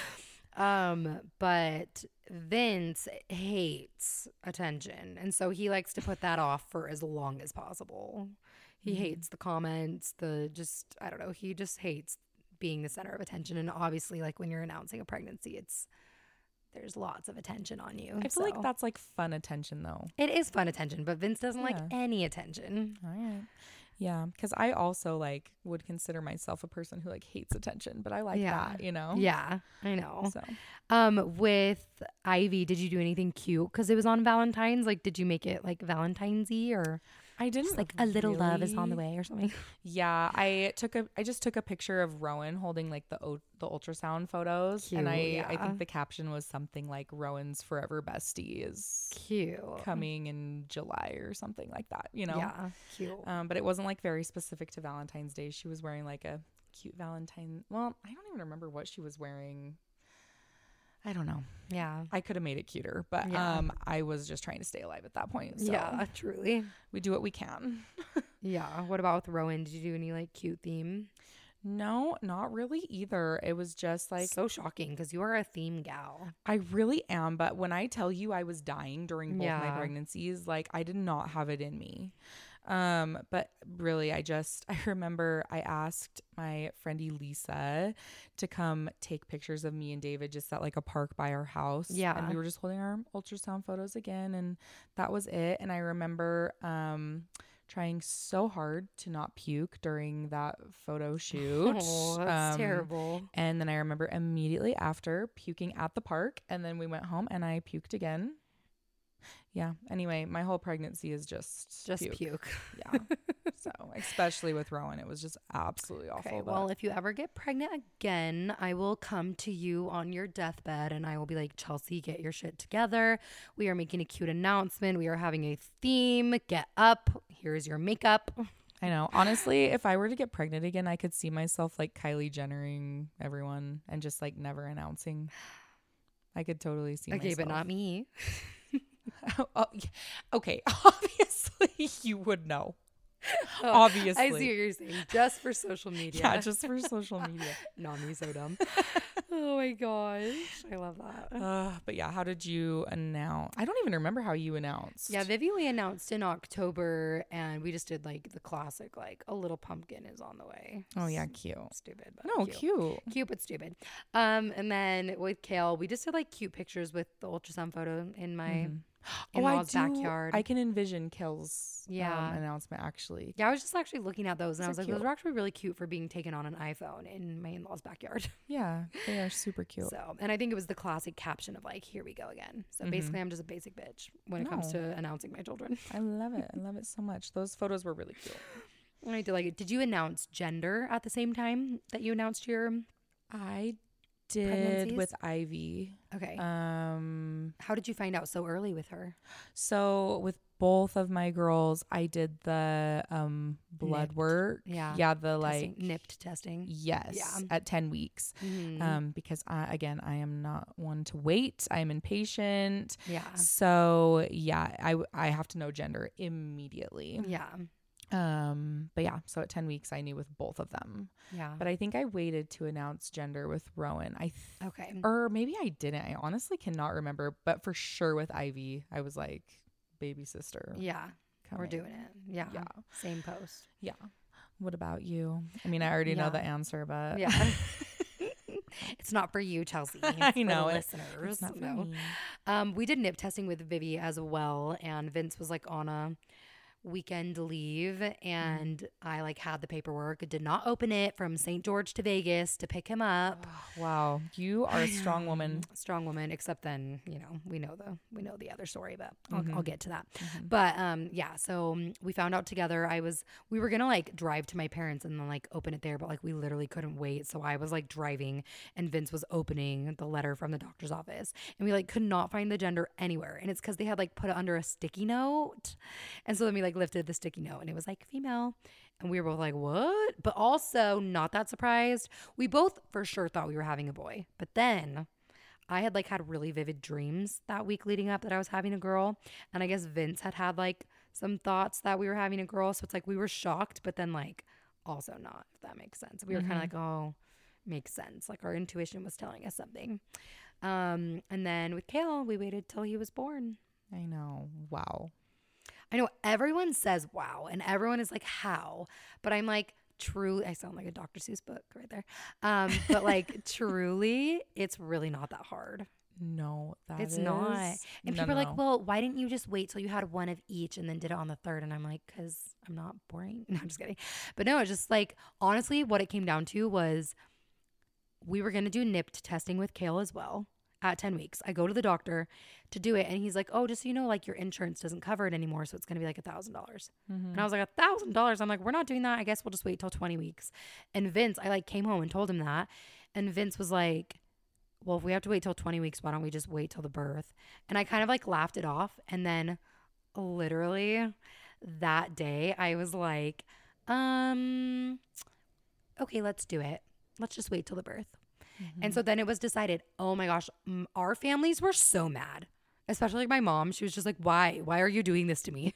um, but Vince hates attention. And so he likes to put that off for as long as possible. He mm-hmm. hates the comments, the just, I don't know. He just hates being the center of attention. And obviously, like when you're announcing a pregnancy, it's there's lots of attention on you. I feel so. like that's like fun attention though. It is fun attention, but Vince doesn't yeah. like any attention. All right. Yeah, because I also like would consider myself a person who like hates attention, but I like yeah. that, you know? Yeah, I know. So, um, with Ivy, did you do anything cute? Because it was on Valentine's. Like, did you make it like Valentine's-y or? I didn't just like a little really. love is on the way or something. Yeah, I took a I just took a picture of Rowan holding like the o- the ultrasound photos, cute, and I yeah. I think the caption was something like Rowan's forever bestie is cute coming in July or something like that, you know? Yeah, cute. Um, but it wasn't like very specific to Valentine's Day. She was wearing like a cute Valentine. Well, I don't even remember what she was wearing. I don't know. Yeah. I could have made it cuter, but yeah. um, I was just trying to stay alive at that point. So yeah, truly. We do what we can. Yeah. What about with Rowan? Did you do any like cute theme? No, not really either. It was just like so shocking because you are a theme gal. I really am. But when I tell you I was dying during both yeah. my pregnancies, like I did not have it in me. Um, but really, I just, I remember I asked my friendy Lisa to come take pictures of me and David just at like a park by our house. Yeah. And we were just holding our ultrasound photos again. And that was it. And I remember, um, trying so hard to not puke during that photo shoot. Oh, that's um, terrible. And then I remember immediately after puking at the park, and then we went home and I puked again. Yeah. Anyway, my whole pregnancy is just just puke. puke. Yeah. So especially with Rowan, it was just absolutely awful. Okay, but well, if you ever get pregnant again, I will come to you on your deathbed and I will be like, Chelsea, get your shit together. We are making a cute announcement. We are having a theme. Get up. Here's your makeup. I know. Honestly, if I were to get pregnant again, I could see myself like Kylie Jennering everyone and just like never announcing. I could totally see okay, myself. but not me. oh, oh, yeah. Okay, obviously you would know. Oh, obviously. I see what you're saying. Just for social media. Yeah, just for social media. Not me, so dumb. Oh my gosh. I love that. Uh, but yeah, how did you announce? I don't even remember how you announced. Yeah, Vivi, we announced in October and we just did like the classic, like a little pumpkin is on the way. Oh yeah, cute. Stupid. But no, cute. cute. Cute, but stupid. Um, and then with Kale, we just did like cute pictures with the ultrasound photo in my... Mm-hmm. in-laws backyard. I can envision Kale's Yeah. um, announcement actually. Yeah, I was just actually looking at those and I Those was are like, those cute. are actually really cute for being taken on an iPhone in my in-laws backyard. Yeah, they are super cute. So, and I think it was the classic caption of like, here we go again. So Mhm. basically I'm just a basic bitch when it comes No. to announcing my children. I love it. I love it so much. Those photos were really cute. I did like it. Did you announce gender at the same time that you announced your I did Pregnancies? with Ivy. Okay. Um, How did you find out so early with her? so with both of my girls, I did the um blood Nipped. work. Yeah. Yeah, the Testing, like nipped testing. yes, Yeah. at ten weeks. Mhm. Um, because I again I am not one to wait. I am impatient. yeah. So yeah, I w- I have to know gender immediately. Yeah. Um, but yeah, so at ten weeks I knew with both of them. Yeah. But I think I waited to announce gender with Rowan. I th- Okay. or maybe I didn't. I honestly cannot remember, but for sure with Ivy, I was like baby sister. Yeah. We're coming. doing it. Yeah. Yeah. Same post. Yeah. What about you? I mean, I already Yeah. know the answer, but Yeah. It's not for you, Chelsea. It's I for the know it. listeners. It's not for No. me. Um, we did nip testing with Vivi as well, and Vince was like on a weekend leave, and I like had the paperwork, did not open it from Saint George to Vegas to pick him up. Wow, you are a strong woman. Strong woman, except then, you know, we know the we know the other story, but I'll, Mhm. I'll get to that. Mhm. But um yeah, so um, we found out together. I was we were gonna like drive to my parents and then like open it there, but like we literally couldn't wait. So I was like driving and Vince was opening the letter from the doctor's office, and we like could not find the gender anywhere. And it's because they had like put it under a sticky note. And so then we like lifted the sticky note and it was like female. And we were both like, what? But also not that surprised. We both for sure thought we were having a boy. But then I had like had really vivid dreams that week leading up that I was having a girl. And I guess Vince had had like some thoughts that we were having a girl. So it's like we were shocked, but then like also not, if that makes sense. We were kind Mhm. of like, oh, makes sense. Like our intuition was telling us something. Um, and then with Kale, we waited till he was born. I know. Wow. I know everyone says wow, and everyone is like, how? But I'm like, truly, I sound like a Doctor Seuss book right there. Um, but like, truly, it's really not that hard. No, that It's is- not. And no, people no, are like, no. well, why didn't you just wait till you had one of each and then did it on the third? And I'm like, because I'm not boring. No, I'm just kidding. But no, it's just like, honestly, what it came down to was we were going to do nipped testing with Kale as well at ten weeks. I go to the doctor to do it, and he's like, oh, just so you know, like your insurance doesn't cover it anymore, so it's going to be like a thousand dollars. Mhm. And I was like, a thousand dollars? I'm like, we're not doing that. I guess we'll just wait till twenty weeks. And Vince, I like came home and told him that. And Vince was like, well, if we have to wait till twenty weeks, why don't we just wait till the birth? And I kind of like laughed it off. And then literally that day, I was like, um, okay, let's do it. Let's just wait till the birth. Mm-hmm. And so then it was decided, oh my gosh, m- our families were so mad, especially like my mom. She was just like, why? Why are you doing this to me?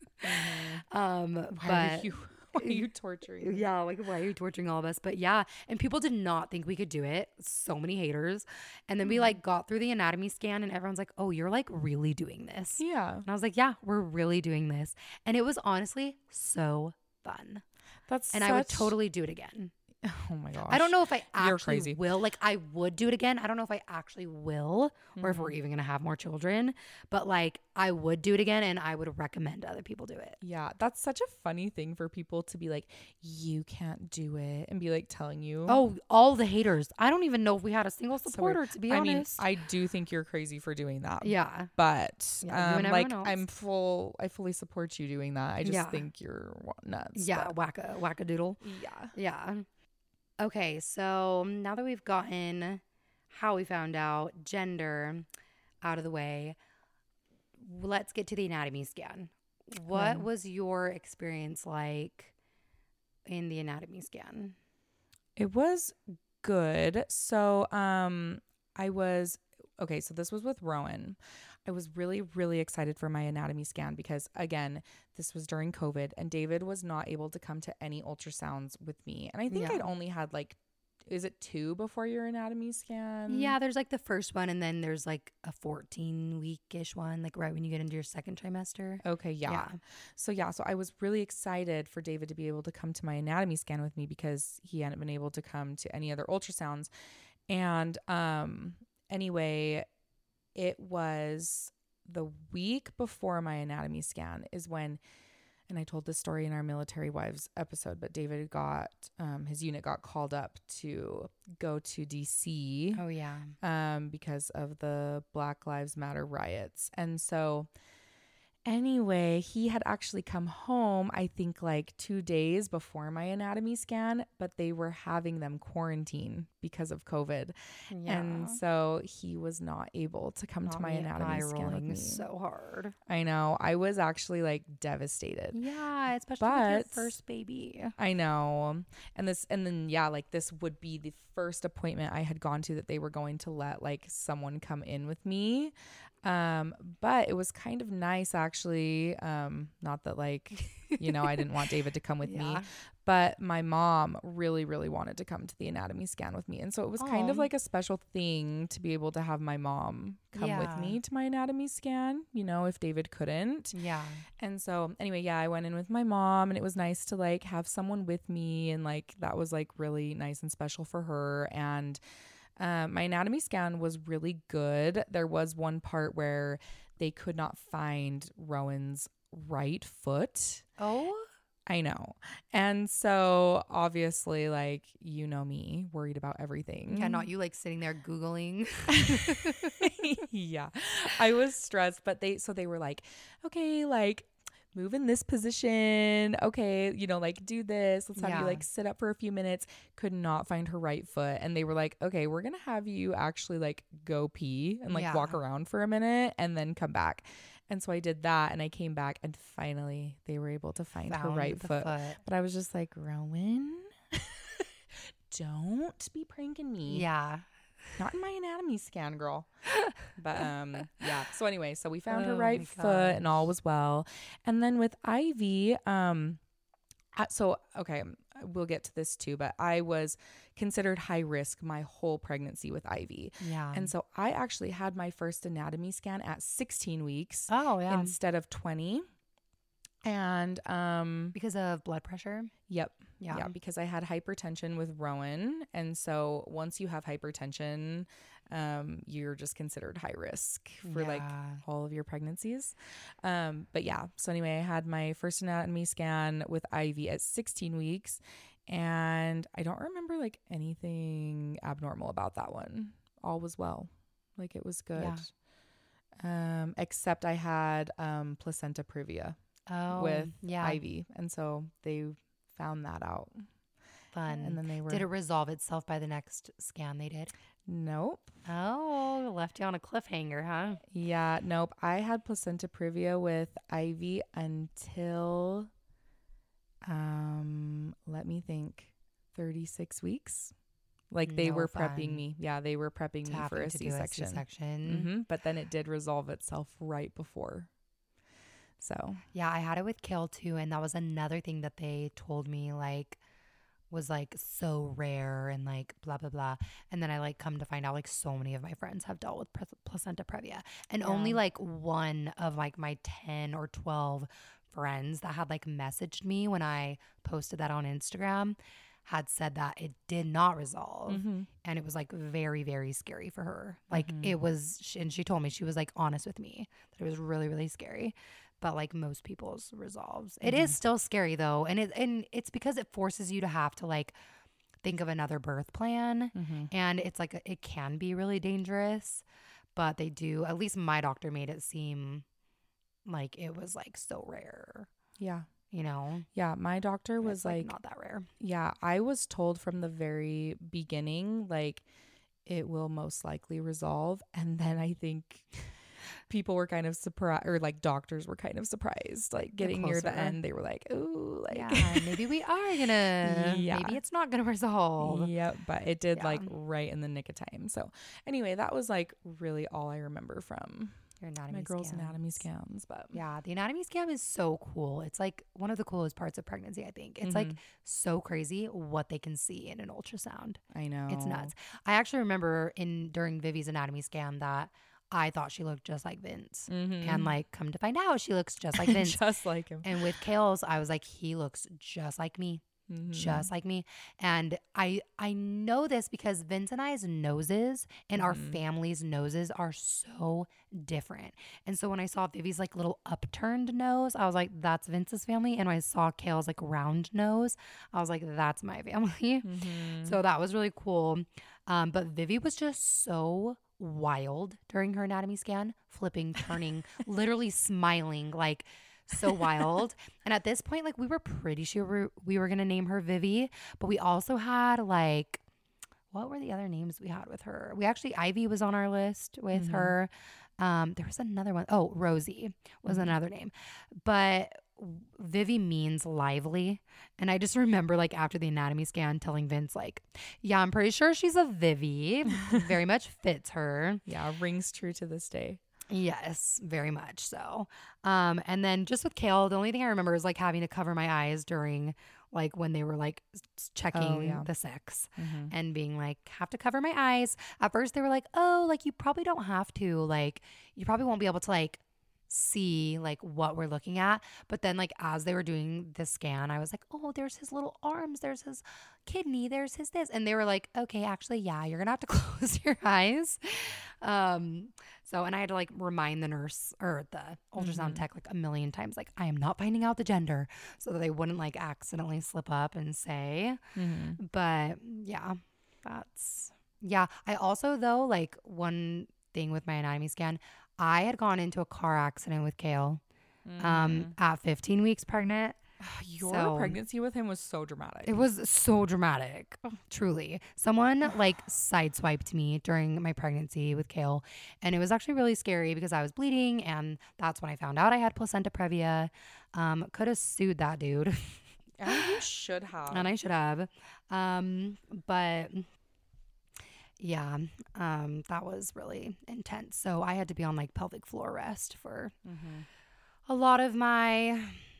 um, Why but are you? Why are you torturing? me? yeah, like why are you torturing all of us? But yeah, and people did not think we could do it. So many haters. And then we like got through the anatomy scan and everyone's like, oh, you're like really doing this. Yeah, And I was like, yeah, we're really doing this. And it was honestly so fun. that's And I would such- totally do it again. Oh my gosh. I don't know if I You're actually crazy. will. Like I would do it again. I don't know if I actually will or if we're Mhm. even going to have more children, but like I would do it again and I would recommend other people do it. Yeah, that's such a funny thing for people to be like, you can't do it, and be like telling you. Oh, all the haters. I don't even know if we had a single So weird. supporter, to be I honest. mean, I do think you're crazy for doing that. yeah. But Yeah, you um, and like everyone else. I'm full, I fully support you doing that. I just Yeah. think you're wa- nuts. Yeah. but- Wacka, wackadoodle. yeah. Yeah. Okay. So now that we've gotten how we found out gender out of the way, let's get to the anatomy scan. What Okay. was your experience like in the anatomy scan? It was good. So, um, I was okay. So this was with Rowan. I was really, really excited for my anatomy scan because, again, this was during COVID and David was not able to come to any ultrasounds with me. And I think Yeah. I'd only had like, is it two before your anatomy scan? Yeah, there's like the first one, and then there's like a fourteen week ish one, like right when you get into your second trimester. Okay. Yeah. So, yeah. So I was really excited for David to be able to come to my anatomy scan with me because he hadn't been able to come to any other ultrasounds. And, um, anyway, it was the week before my anatomy scan is when, and I told this story in our Military Wives episode, but David got, um, his unit got called up to go to D C Oh, yeah. um, because of the Black Lives Matter riots. And so anyway, he had actually come home, I think like two days before my anatomy scan, but they were having them quarantine because of COVID. Yeah. And so he was not able to come Not to my me anatomy eye scan with rolling me. so hard. I know. I was actually like devastated. Yeah, especially with your But- first baby. I know. And this, and then, yeah, like this would be the first appointment I had gone to that they were going to let like someone come in with me. Um, but it was kind of nice actually. Um, not that like, you know, I didn't want David to come with me, Yeah. but my mom really, really wanted to come to the anatomy scan with me. And so it was kind of Aw. like a special thing to be able to have my mom come with Yeah. me to my anatomy scan, you know, if David couldn't. Yeah. And so anyway, yeah, I went in with my mom and it was nice to like have someone with me. And like, that was like really nice and special for her. And um, my anatomy scan was really good. There was one part where they could not find Rowan's right foot. Oh, I know. And so obviously, like, you know me, worried about everything. yeah, not you like sitting there Googling. Yeah. I was stressed, but they, so they were like, okay, like, move in this position. Okay, you know, like, do this. Let's have Yeah. you like sit up for a few minutes. Could not find her right foot. And they were like, okay, we're going to have you actually like go pee and like Yeah. walk around for a minute and then come back. And so I did that and I came back and finally they were able to find her Found right the foot. foot. But I was just like, Rowan, don't be pranking me. Yeah. Not in my anatomy scan, girl. But um yeah. So anyway, so we found her Oh right my foot and all was well. And then with Ivy, um I- so okay, we'll get to this too, but I was considered high risk my whole pregnancy with Ivy. Yeah. And so I actually had my first anatomy scan at sixteen weeks oh, yeah. instead of twenty. And um because of blood pressure. yep. Yeah. Yeah, because I had hypertension with Rowan. And so once you have hypertension, um, you're just considered high risk for like Yeah. all of your pregnancies. Um, but yeah, so anyway, I had my first anatomy scan with Ivy at sixteen weeks. And I don't remember like anything abnormal about that one. All was well. Like it was good. Yeah. Um, except I had um, placenta previa Oh, with yeah. Ivy. And so they found that out. Fun. And then they were Did it resolve itself by the next scan they did? nope. Oh, left you on a cliffhanger, huh? Yeah, nope. I had placenta previa with Ivy until um let me think thirty-six weeks. Like they No were fun. prepping me. Yeah, they were prepping To me for having a to do C-section. C-section. Mhm, but then it did resolve itself right before. So, Yeah, I had it with Kale too, and that was another thing that they told me like was like so rare and like blah blah blah. And then I like come to find out like so many of my friends have dealt with pre- placenta previa, and Yeah. only like one of like my ten or twelve friends that had like messaged me when I posted that on Instagram had said that it did not resolve. mhm. And it was like very very scary for her. Like Mhm. it was sh- and she told me, she was like honest with me that it was really really scary, but like most people's resolves. It is still scary though, and it and it's because it forces you to have to like think of another birth plan, Mhm. and it's like a, it can be really dangerous, but they do, at least my doctor made it seem like it was like so rare, Yeah. you know. Yeah, my doctor But was it's, like, like, not that rare. yeah, I was told from the very beginning, like, it will most likely resolve. And then I think people were kind of surprised, or like doctors were kind of surprised, like getting near the closer. end, they were like, ooh, like, Yeah, maybe we are gonna Yeah. maybe it's not gonna resolve. yeah, but it did Yeah. like right in the nick of time. So anyway, that was like really all I remember from Your anatomy my girls' anatomy scans. scans. But Yeah, the anatomy scan is so cool. It's like one of the coolest parts of pregnancy, I think. It's like Mhm. so crazy what they can see in an ultrasound. I know It's nuts. I actually remember in during Vivi's anatomy scan that I thought she looked just like Vince. Mhm. And like come to find out she looks just like Vince. just like him. And with Kale's, I was like, he looks just like me. Mm-hmm. just like me. And I I know this because Vince and I's noses and our Mhm. family's noses are so different. And so when I saw Vivi's like little upturned nose, I was like, that's Vince's family. And when I saw Kale's like round nose, I was like, that's my family. Mhm. So that was really cool. Um, but Vivi was just so wild during her anatomy scan, flipping, turning, literally smiling, like so wild. And at this point, like we were pretty sure we were, we were going to name her Vivi, but we also had like, what were the other names we had with her? We actually, Ivy was on our list with Mhm. her. Um, there was another one. Oh, Rosie was Mhm. another name. But Vivi means lively. And I just remember like after the anatomy scan telling Vince like, yeah, I'm pretty sure she's a Vivi. Very much fits her. Yeah, rings true to this day. Yes, very much so. Um, and then just with Kale, the only thing I remember is like having to cover my eyes during like when they were like s- checking Oh, yeah. the sex Mhm. and being like, have to cover my eyes. At first they were like, oh, like you probably don't have to, like you probably won't be able to like see like what we're looking at. But then like as they were doing the scan, I was like, oh, there's his little arms, there's his kidney, there's his this. And they were like, okay, actually, yeah, you're gonna have to close your eyes. Um, so and I had to like remind the nurse or the ultrasound Mhm. tech like a million times, like, I am not finding out the gender, so that they wouldn't like accidentally slip up and say. Mhm. But yeah, that's yeah. I also though, like one thing with my anatomy scan, I had gone into a car accident with Kale um Mhm. at fifteen weeks pregnant. Your So- pregnancy with him was so dramatic. It was so dramatic, truly. Someone like sideswiped me during my pregnancy with Kale, and it was actually really scary because I was bleeding, and that's when I found out I had placenta previa. Um, could have sued that dude, And you should have. and I should have. Um, but yeah, um, that was really intense. So I had to be on like pelvic floor rest for Mhm. a lot of my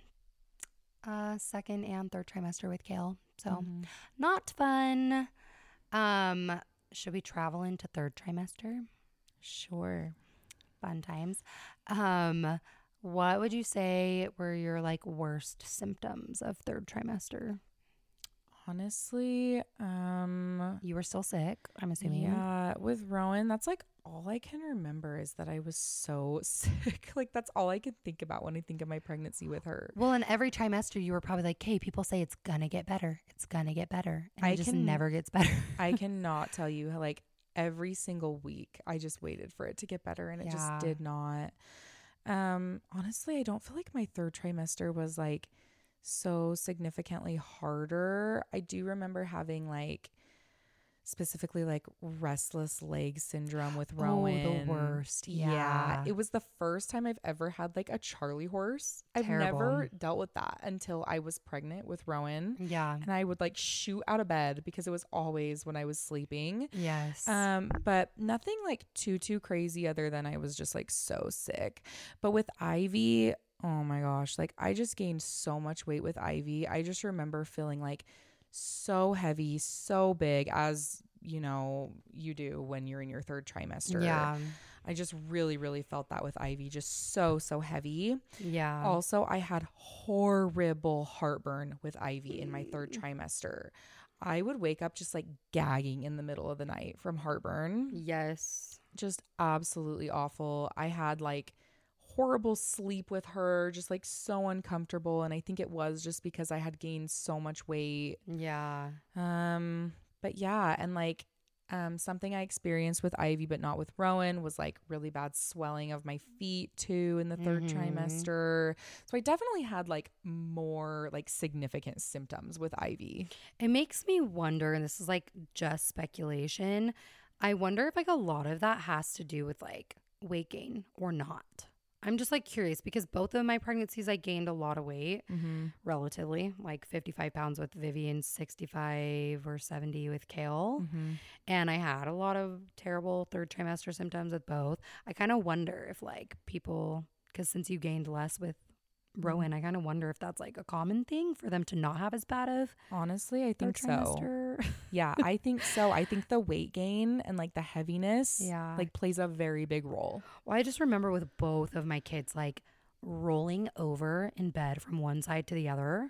uh, second and third trimester with Kale. So Mhm. not fun. Um, should we travel into third trimester? Sure. Fun times. Um, what would you say were your like worst symptoms of third trimester? Honestly, um You were still sick, I'm assuming. yeah, with Rowan, that's like all I can remember is that I was so sick. Like that's all I can think about when I think of my pregnancy with her. Well, in every trimester, you were probably like, "Hey, people say it's gonna get better. It's gonna get better," and I it just can- never gets better. I cannot tell you how, like every single week I just waited for it to get better and it Yeah. just did not. Um honestly, I don't feel like my third trimester was like so significantly harder. I do remember having like specifically like restless leg syndrome with Rowan. Oh, the worst. Yeah. It was the first time I've ever had like a Charlie horse. I've Terrible. never dealt with that until I was pregnant with Rowan. Yeah. And I would like shoot out of bed because it was always when I was sleeping. Yes. Um, but nothing like too, too crazy other than I was just like so sick. But with Ivy, oh my gosh, like I just gained so much weight with Ivy. I just remember feeling like so heavy, so big, as you know, you do when you're in your third trimester. Yeah. I just really, really felt that with Ivy, just so, so heavy. Yeah. Also, I had horrible heartburn with Ivy in my third trimester. I would wake up just like gagging in the middle of the night from heartburn. Yes. Just absolutely awful. I had like horrible sleep with her, just like so uncomfortable. And I think it was just because I had gained so much weight. Yeah. Um, but yeah, and like um something I experienced with Ivy but not with Rowan was like really bad swelling of my feet too in the third Mhm. trimester. So I definitely had like more like significant symptoms with Ivy. It makes me wonder, and this is like just speculation. I wonder if like a lot of that has to do with like weight gain or not. I'm just like curious because both of my pregnancies I gained a lot of weight Mm-hmm. relatively, like fifty-five pounds with Vivian, sixty-five or seventy with Kale. Mm-hmm. And I had a lot of terrible third trimester symptoms with both. I kind of wonder if like people, because since you gained less with Rowan, I kind of wonder if that's like a common thing for them to not have as bad of Honestly, I third think so. trimester. Yeah, I think so. I think the weight gain and like the heaviness Yeah. like plays a very big role. Well, I just remember with both of my kids like rolling over in bed from one side to the other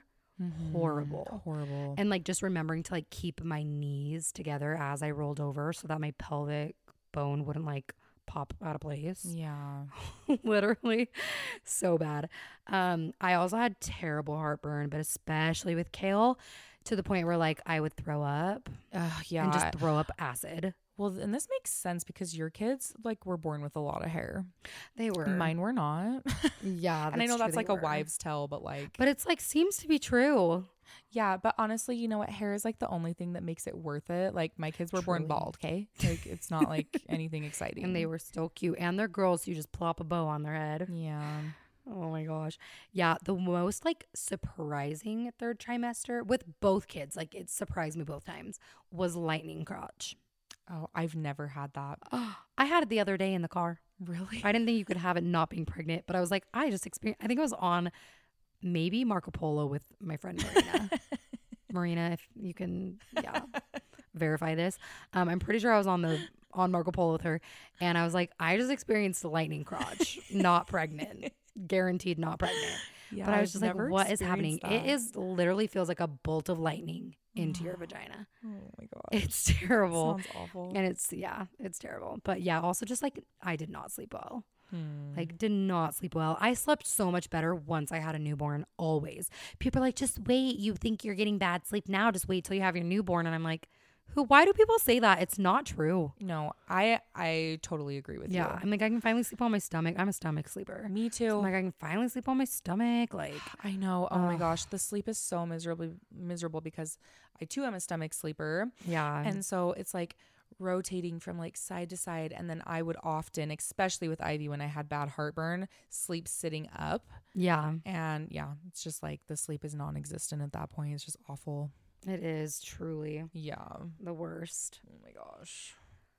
horrible. Horrible. And like just remembering to like keep my knees together as I rolled over so that my pelvic bone wouldn't like pop out of place. Yeah. Literally so bad. Um, I also had terrible heartburn, but especially with kale to the point where like I would throw up Uh, yeah. and just throw up acid. Well, and this makes sense because your kids like were born with a lot of hair. They were. Mine were not. Yeah. And I know true, that's they like a were. wives' tale, but like, But it's like seems to be true. yeah. But honestly, you know what? Hair is like the only thing that makes it worth it. Like my kids were born Truly. bald. Okay, like it's not like anything exciting. And they were still cute. And they're girls, so you just plop a bow on their head. Yeah. Oh my gosh. Yeah. The most like surprising third trimester with both kids, like it surprised me both times, was lightning crotch. Oh, I've never had that. I had it the other day in the car. Really? I didn't think you could have it not being pregnant, but I was like, I just experienced, I think I was on maybe Marco Polo with my friend Marina. Marina, if you can, yeah, verify this. Um, I'm pretty sure I was on the, on Marco Polo with her. And I was like, I just experienced lightning crotch, not pregnant, guaranteed not pregnant. Yeah, But I was I've just like, never what is happening? experienced It is literally feels like a bolt of lightning into your vagina. Oh my god. It's terrible. Sounds awful. And it's, yeah, it's terrible. But yeah, also just like, I did not sleep well. Hmm. Like, did not sleep well. I slept so much better once I had a newborn, always. People are like, just wait. You think you're getting bad sleep now. Just wait till you have your newborn. And I'm like, who? Why do people say that? It's not true. No, I I totally agree with Yeah. you. I'm like, I can finally sleep on my stomach. I'm a stomach sleeper. Me too. So I'm like, I can finally sleep on my stomach. Like, I know. Oh my Ugh. gosh, the sleep is so miserably miserable because I too am a stomach sleeper. yeah. And so it's like rotating from like side to side. And then I would often, especially with Ivy when I had bad heartburn, sleep sitting up. yeah, And yeah, it's just like the sleep is non existent at that point. It's just awful. it is truly Yeah. the worst. Oh my gosh.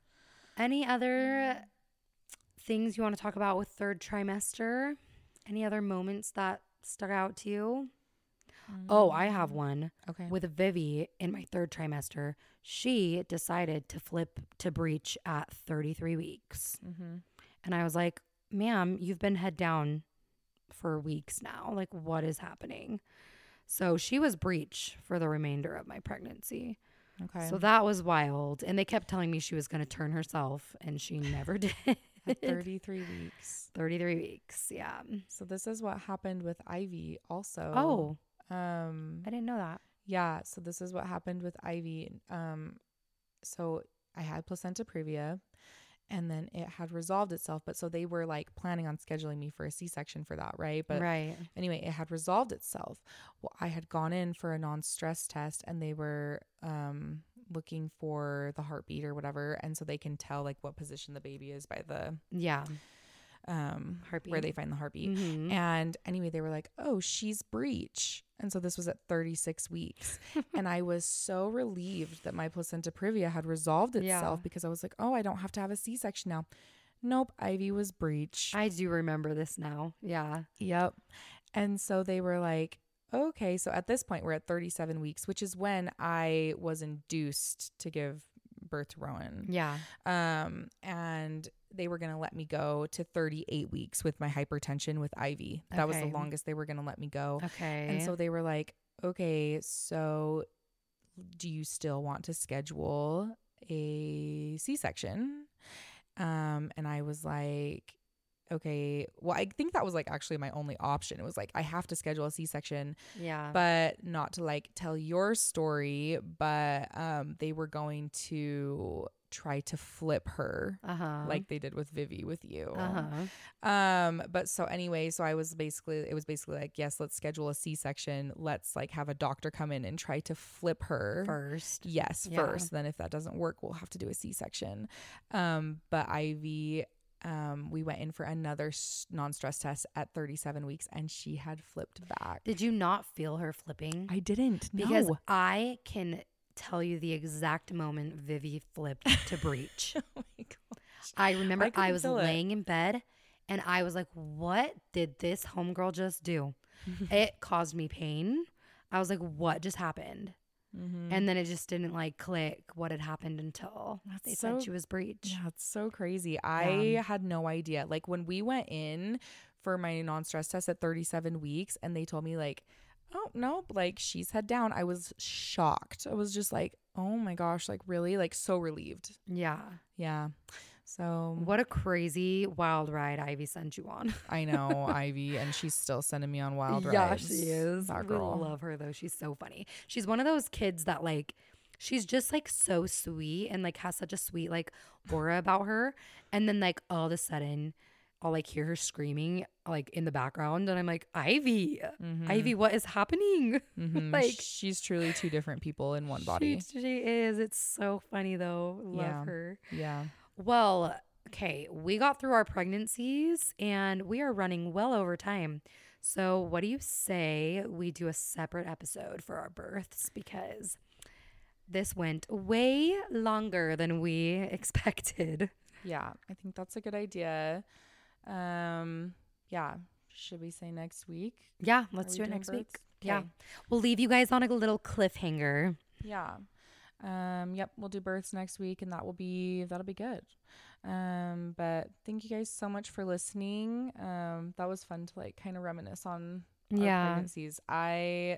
Any other things you want to talk about with third trimester? Any other moments that stuck out to you? Oh, I have one. Okay. With Vivi in my third trimester. She decided to flip to breech at thirty-three weeks. Mm-hmm. And I was like, ma'am, you've been head down for weeks now. Like, what is happening? So she was breech for the remainder of my pregnancy. Okay. So that was wild. And they kept telling me she was going to turn herself, and she never did. At thirty-three weeks. thirty-three weeks. Yeah. So this is what happened with Ivy also. Oh, Um I didn't know that. yeah, so this is what happened with Ivy. Um so I had placenta previa and then it had resolved itself, but so they were like planning on scheduling me for a C-section for that, right? But right. anyway, it had resolved itself. Well, I had gone in for a non-stress test and they were um looking for the heartbeat or whatever, and so they can tell like what position the baby is by the Yeah. um Heartbeat. where they find the heartbeat. Mhm. And anyway, they were like, oh, she's breech. And so this was at thirty-six weeks. And I was so relieved that my placenta previa had resolved itself Yeah. because I was like, oh, I don't have to have a C-section now. Nope, Ivy was breech. I do remember this now. Yeah. Yep. And so they were like, okay. So at this point, we're at thirty-seven weeks, which is when I was induced to give birth to Rowan. Yeah. Um, and they were going to let me go to thirty-eight weeks with my hypertension with Ivy. That was the Okay. longest they were going to let me go. Okay. And so they were like, okay, so do you still want to schedule a C-section? Um, and I was like, okay, well, I think that was like actually my only option. It was like, I have to schedule a C-section, yeah. but not to like tell your story, but um, they were going to try to flip her uh-huh. like they did with Vivi with you. uh-huh. Um, but so anyway, so I was basically, it was basically like, yes, let's schedule a C-section. Let's like have a doctor come in and try to flip her First. Yes, Yeah. first. Then if that doesn't work, we'll have to do a C-section. Um, but Ivy, um, we went in for another s- non-stress test at thirty-seven weeks and she had flipped back. Did you not feel her flipping? I didn't. Because no. I can tell you the exact moment Vivi flipped to breech. Oh my gosh. I remember I I, couldn't was feel it. laying in bed and I was like, what did this homegirl just do? It caused me pain. I was like, what just happened? Mm-hmm. And then it just didn't like click what had happened until That's they so- said she was breech. Yeah, it's so crazy. I Yeah. had no idea. Like when we went in for my non-stress test at thirty-seven weeks and they told me like, oh, nope. Like, she's head down. I was shocked. I was just like, oh my gosh, like, really? Like, so relieved. Yeah. Yeah. So What a crazy wild ride Ivy sent you on. I know Ivy, and she's still sending me on wild yeah, rides. she is. That We girl. love her though. She's so funny. She's one of those kids that like, she's just like so sweet and like has such a sweet like aura about her. And then like all of a sudden, I'll like hear her screaming like in the background, and I'm like, Ivy, Mhm. Ivy, what is happening? Mhm. like she's truly two different people in one body. She, she is. It's so funny though. Love Yeah. her. Yeah. Well, okay, we got through our pregnancies and we are running well over time. So, what do you say we do a separate episode for our births? Because this went way longer than we expected. Yeah, I think that's a good idea. Um, yeah. Should we say next week? Yeah, let's Are we do it doing next week. births? Yeah. Okay. We'll leave you guys on a little cliffhanger. Yeah. Um, yep, we'll do births next week, and that will be that'll be good. Um, but thank you guys so much for listening. Um, that was fun to like kind of reminisce on our Yeah. pregnancies. I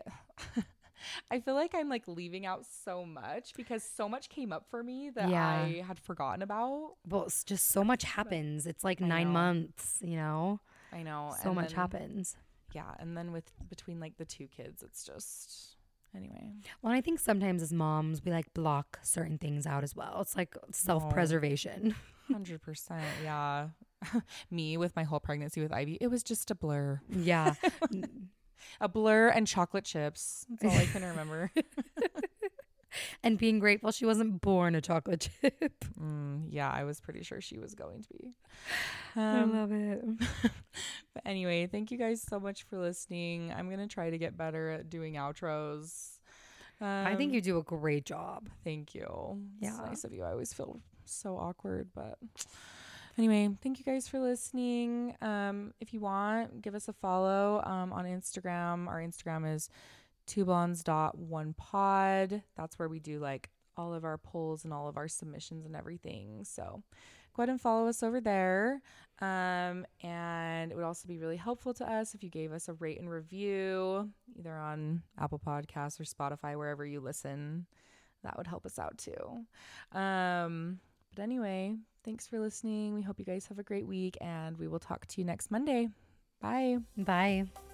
I feel like I'm like leaving out so much because so much came up for me that Yeah. I had forgotten about. Well, it's just so much happens. It's like I nine know. months, you know? I know. So and much then- happens. Yeah, and then with between like the two kids, it's just anyway. Well, I think sometimes as moms, we like block certain things out as well. It's like self preservation. Hundred percent, yeah. Me with my whole pregnancy with Ivy, it was just a blur, Yeah. a blur, and chocolate chips. That's all I can remember. And being grateful she wasn't born a chocolate chip. mm, yeah, I was pretty sure she was going to be. I Um, love it. but anyway, thank you guys so much for listening. I'm gonna try to get better at doing outros. Um, I think you do a great job. Thank you. It's Yeah. nice of you. I always feel so awkward, but anyway, thank you guys for listening. Um, if you want, give us a follow um, on Instagram. Our Instagram is two blondes dot one pod. That's where we do like all of our polls and all of our submissions and everything. So go ahead and follow us over there. Um, and it would also be really helpful to us if you gave us a rate and review, either on Apple Podcasts or Spotify, wherever you listen. That would help us out too. Um, but anyway, thanks for listening. We hope you guys have a great week, and we will talk to you next Monday. Bye. Bye.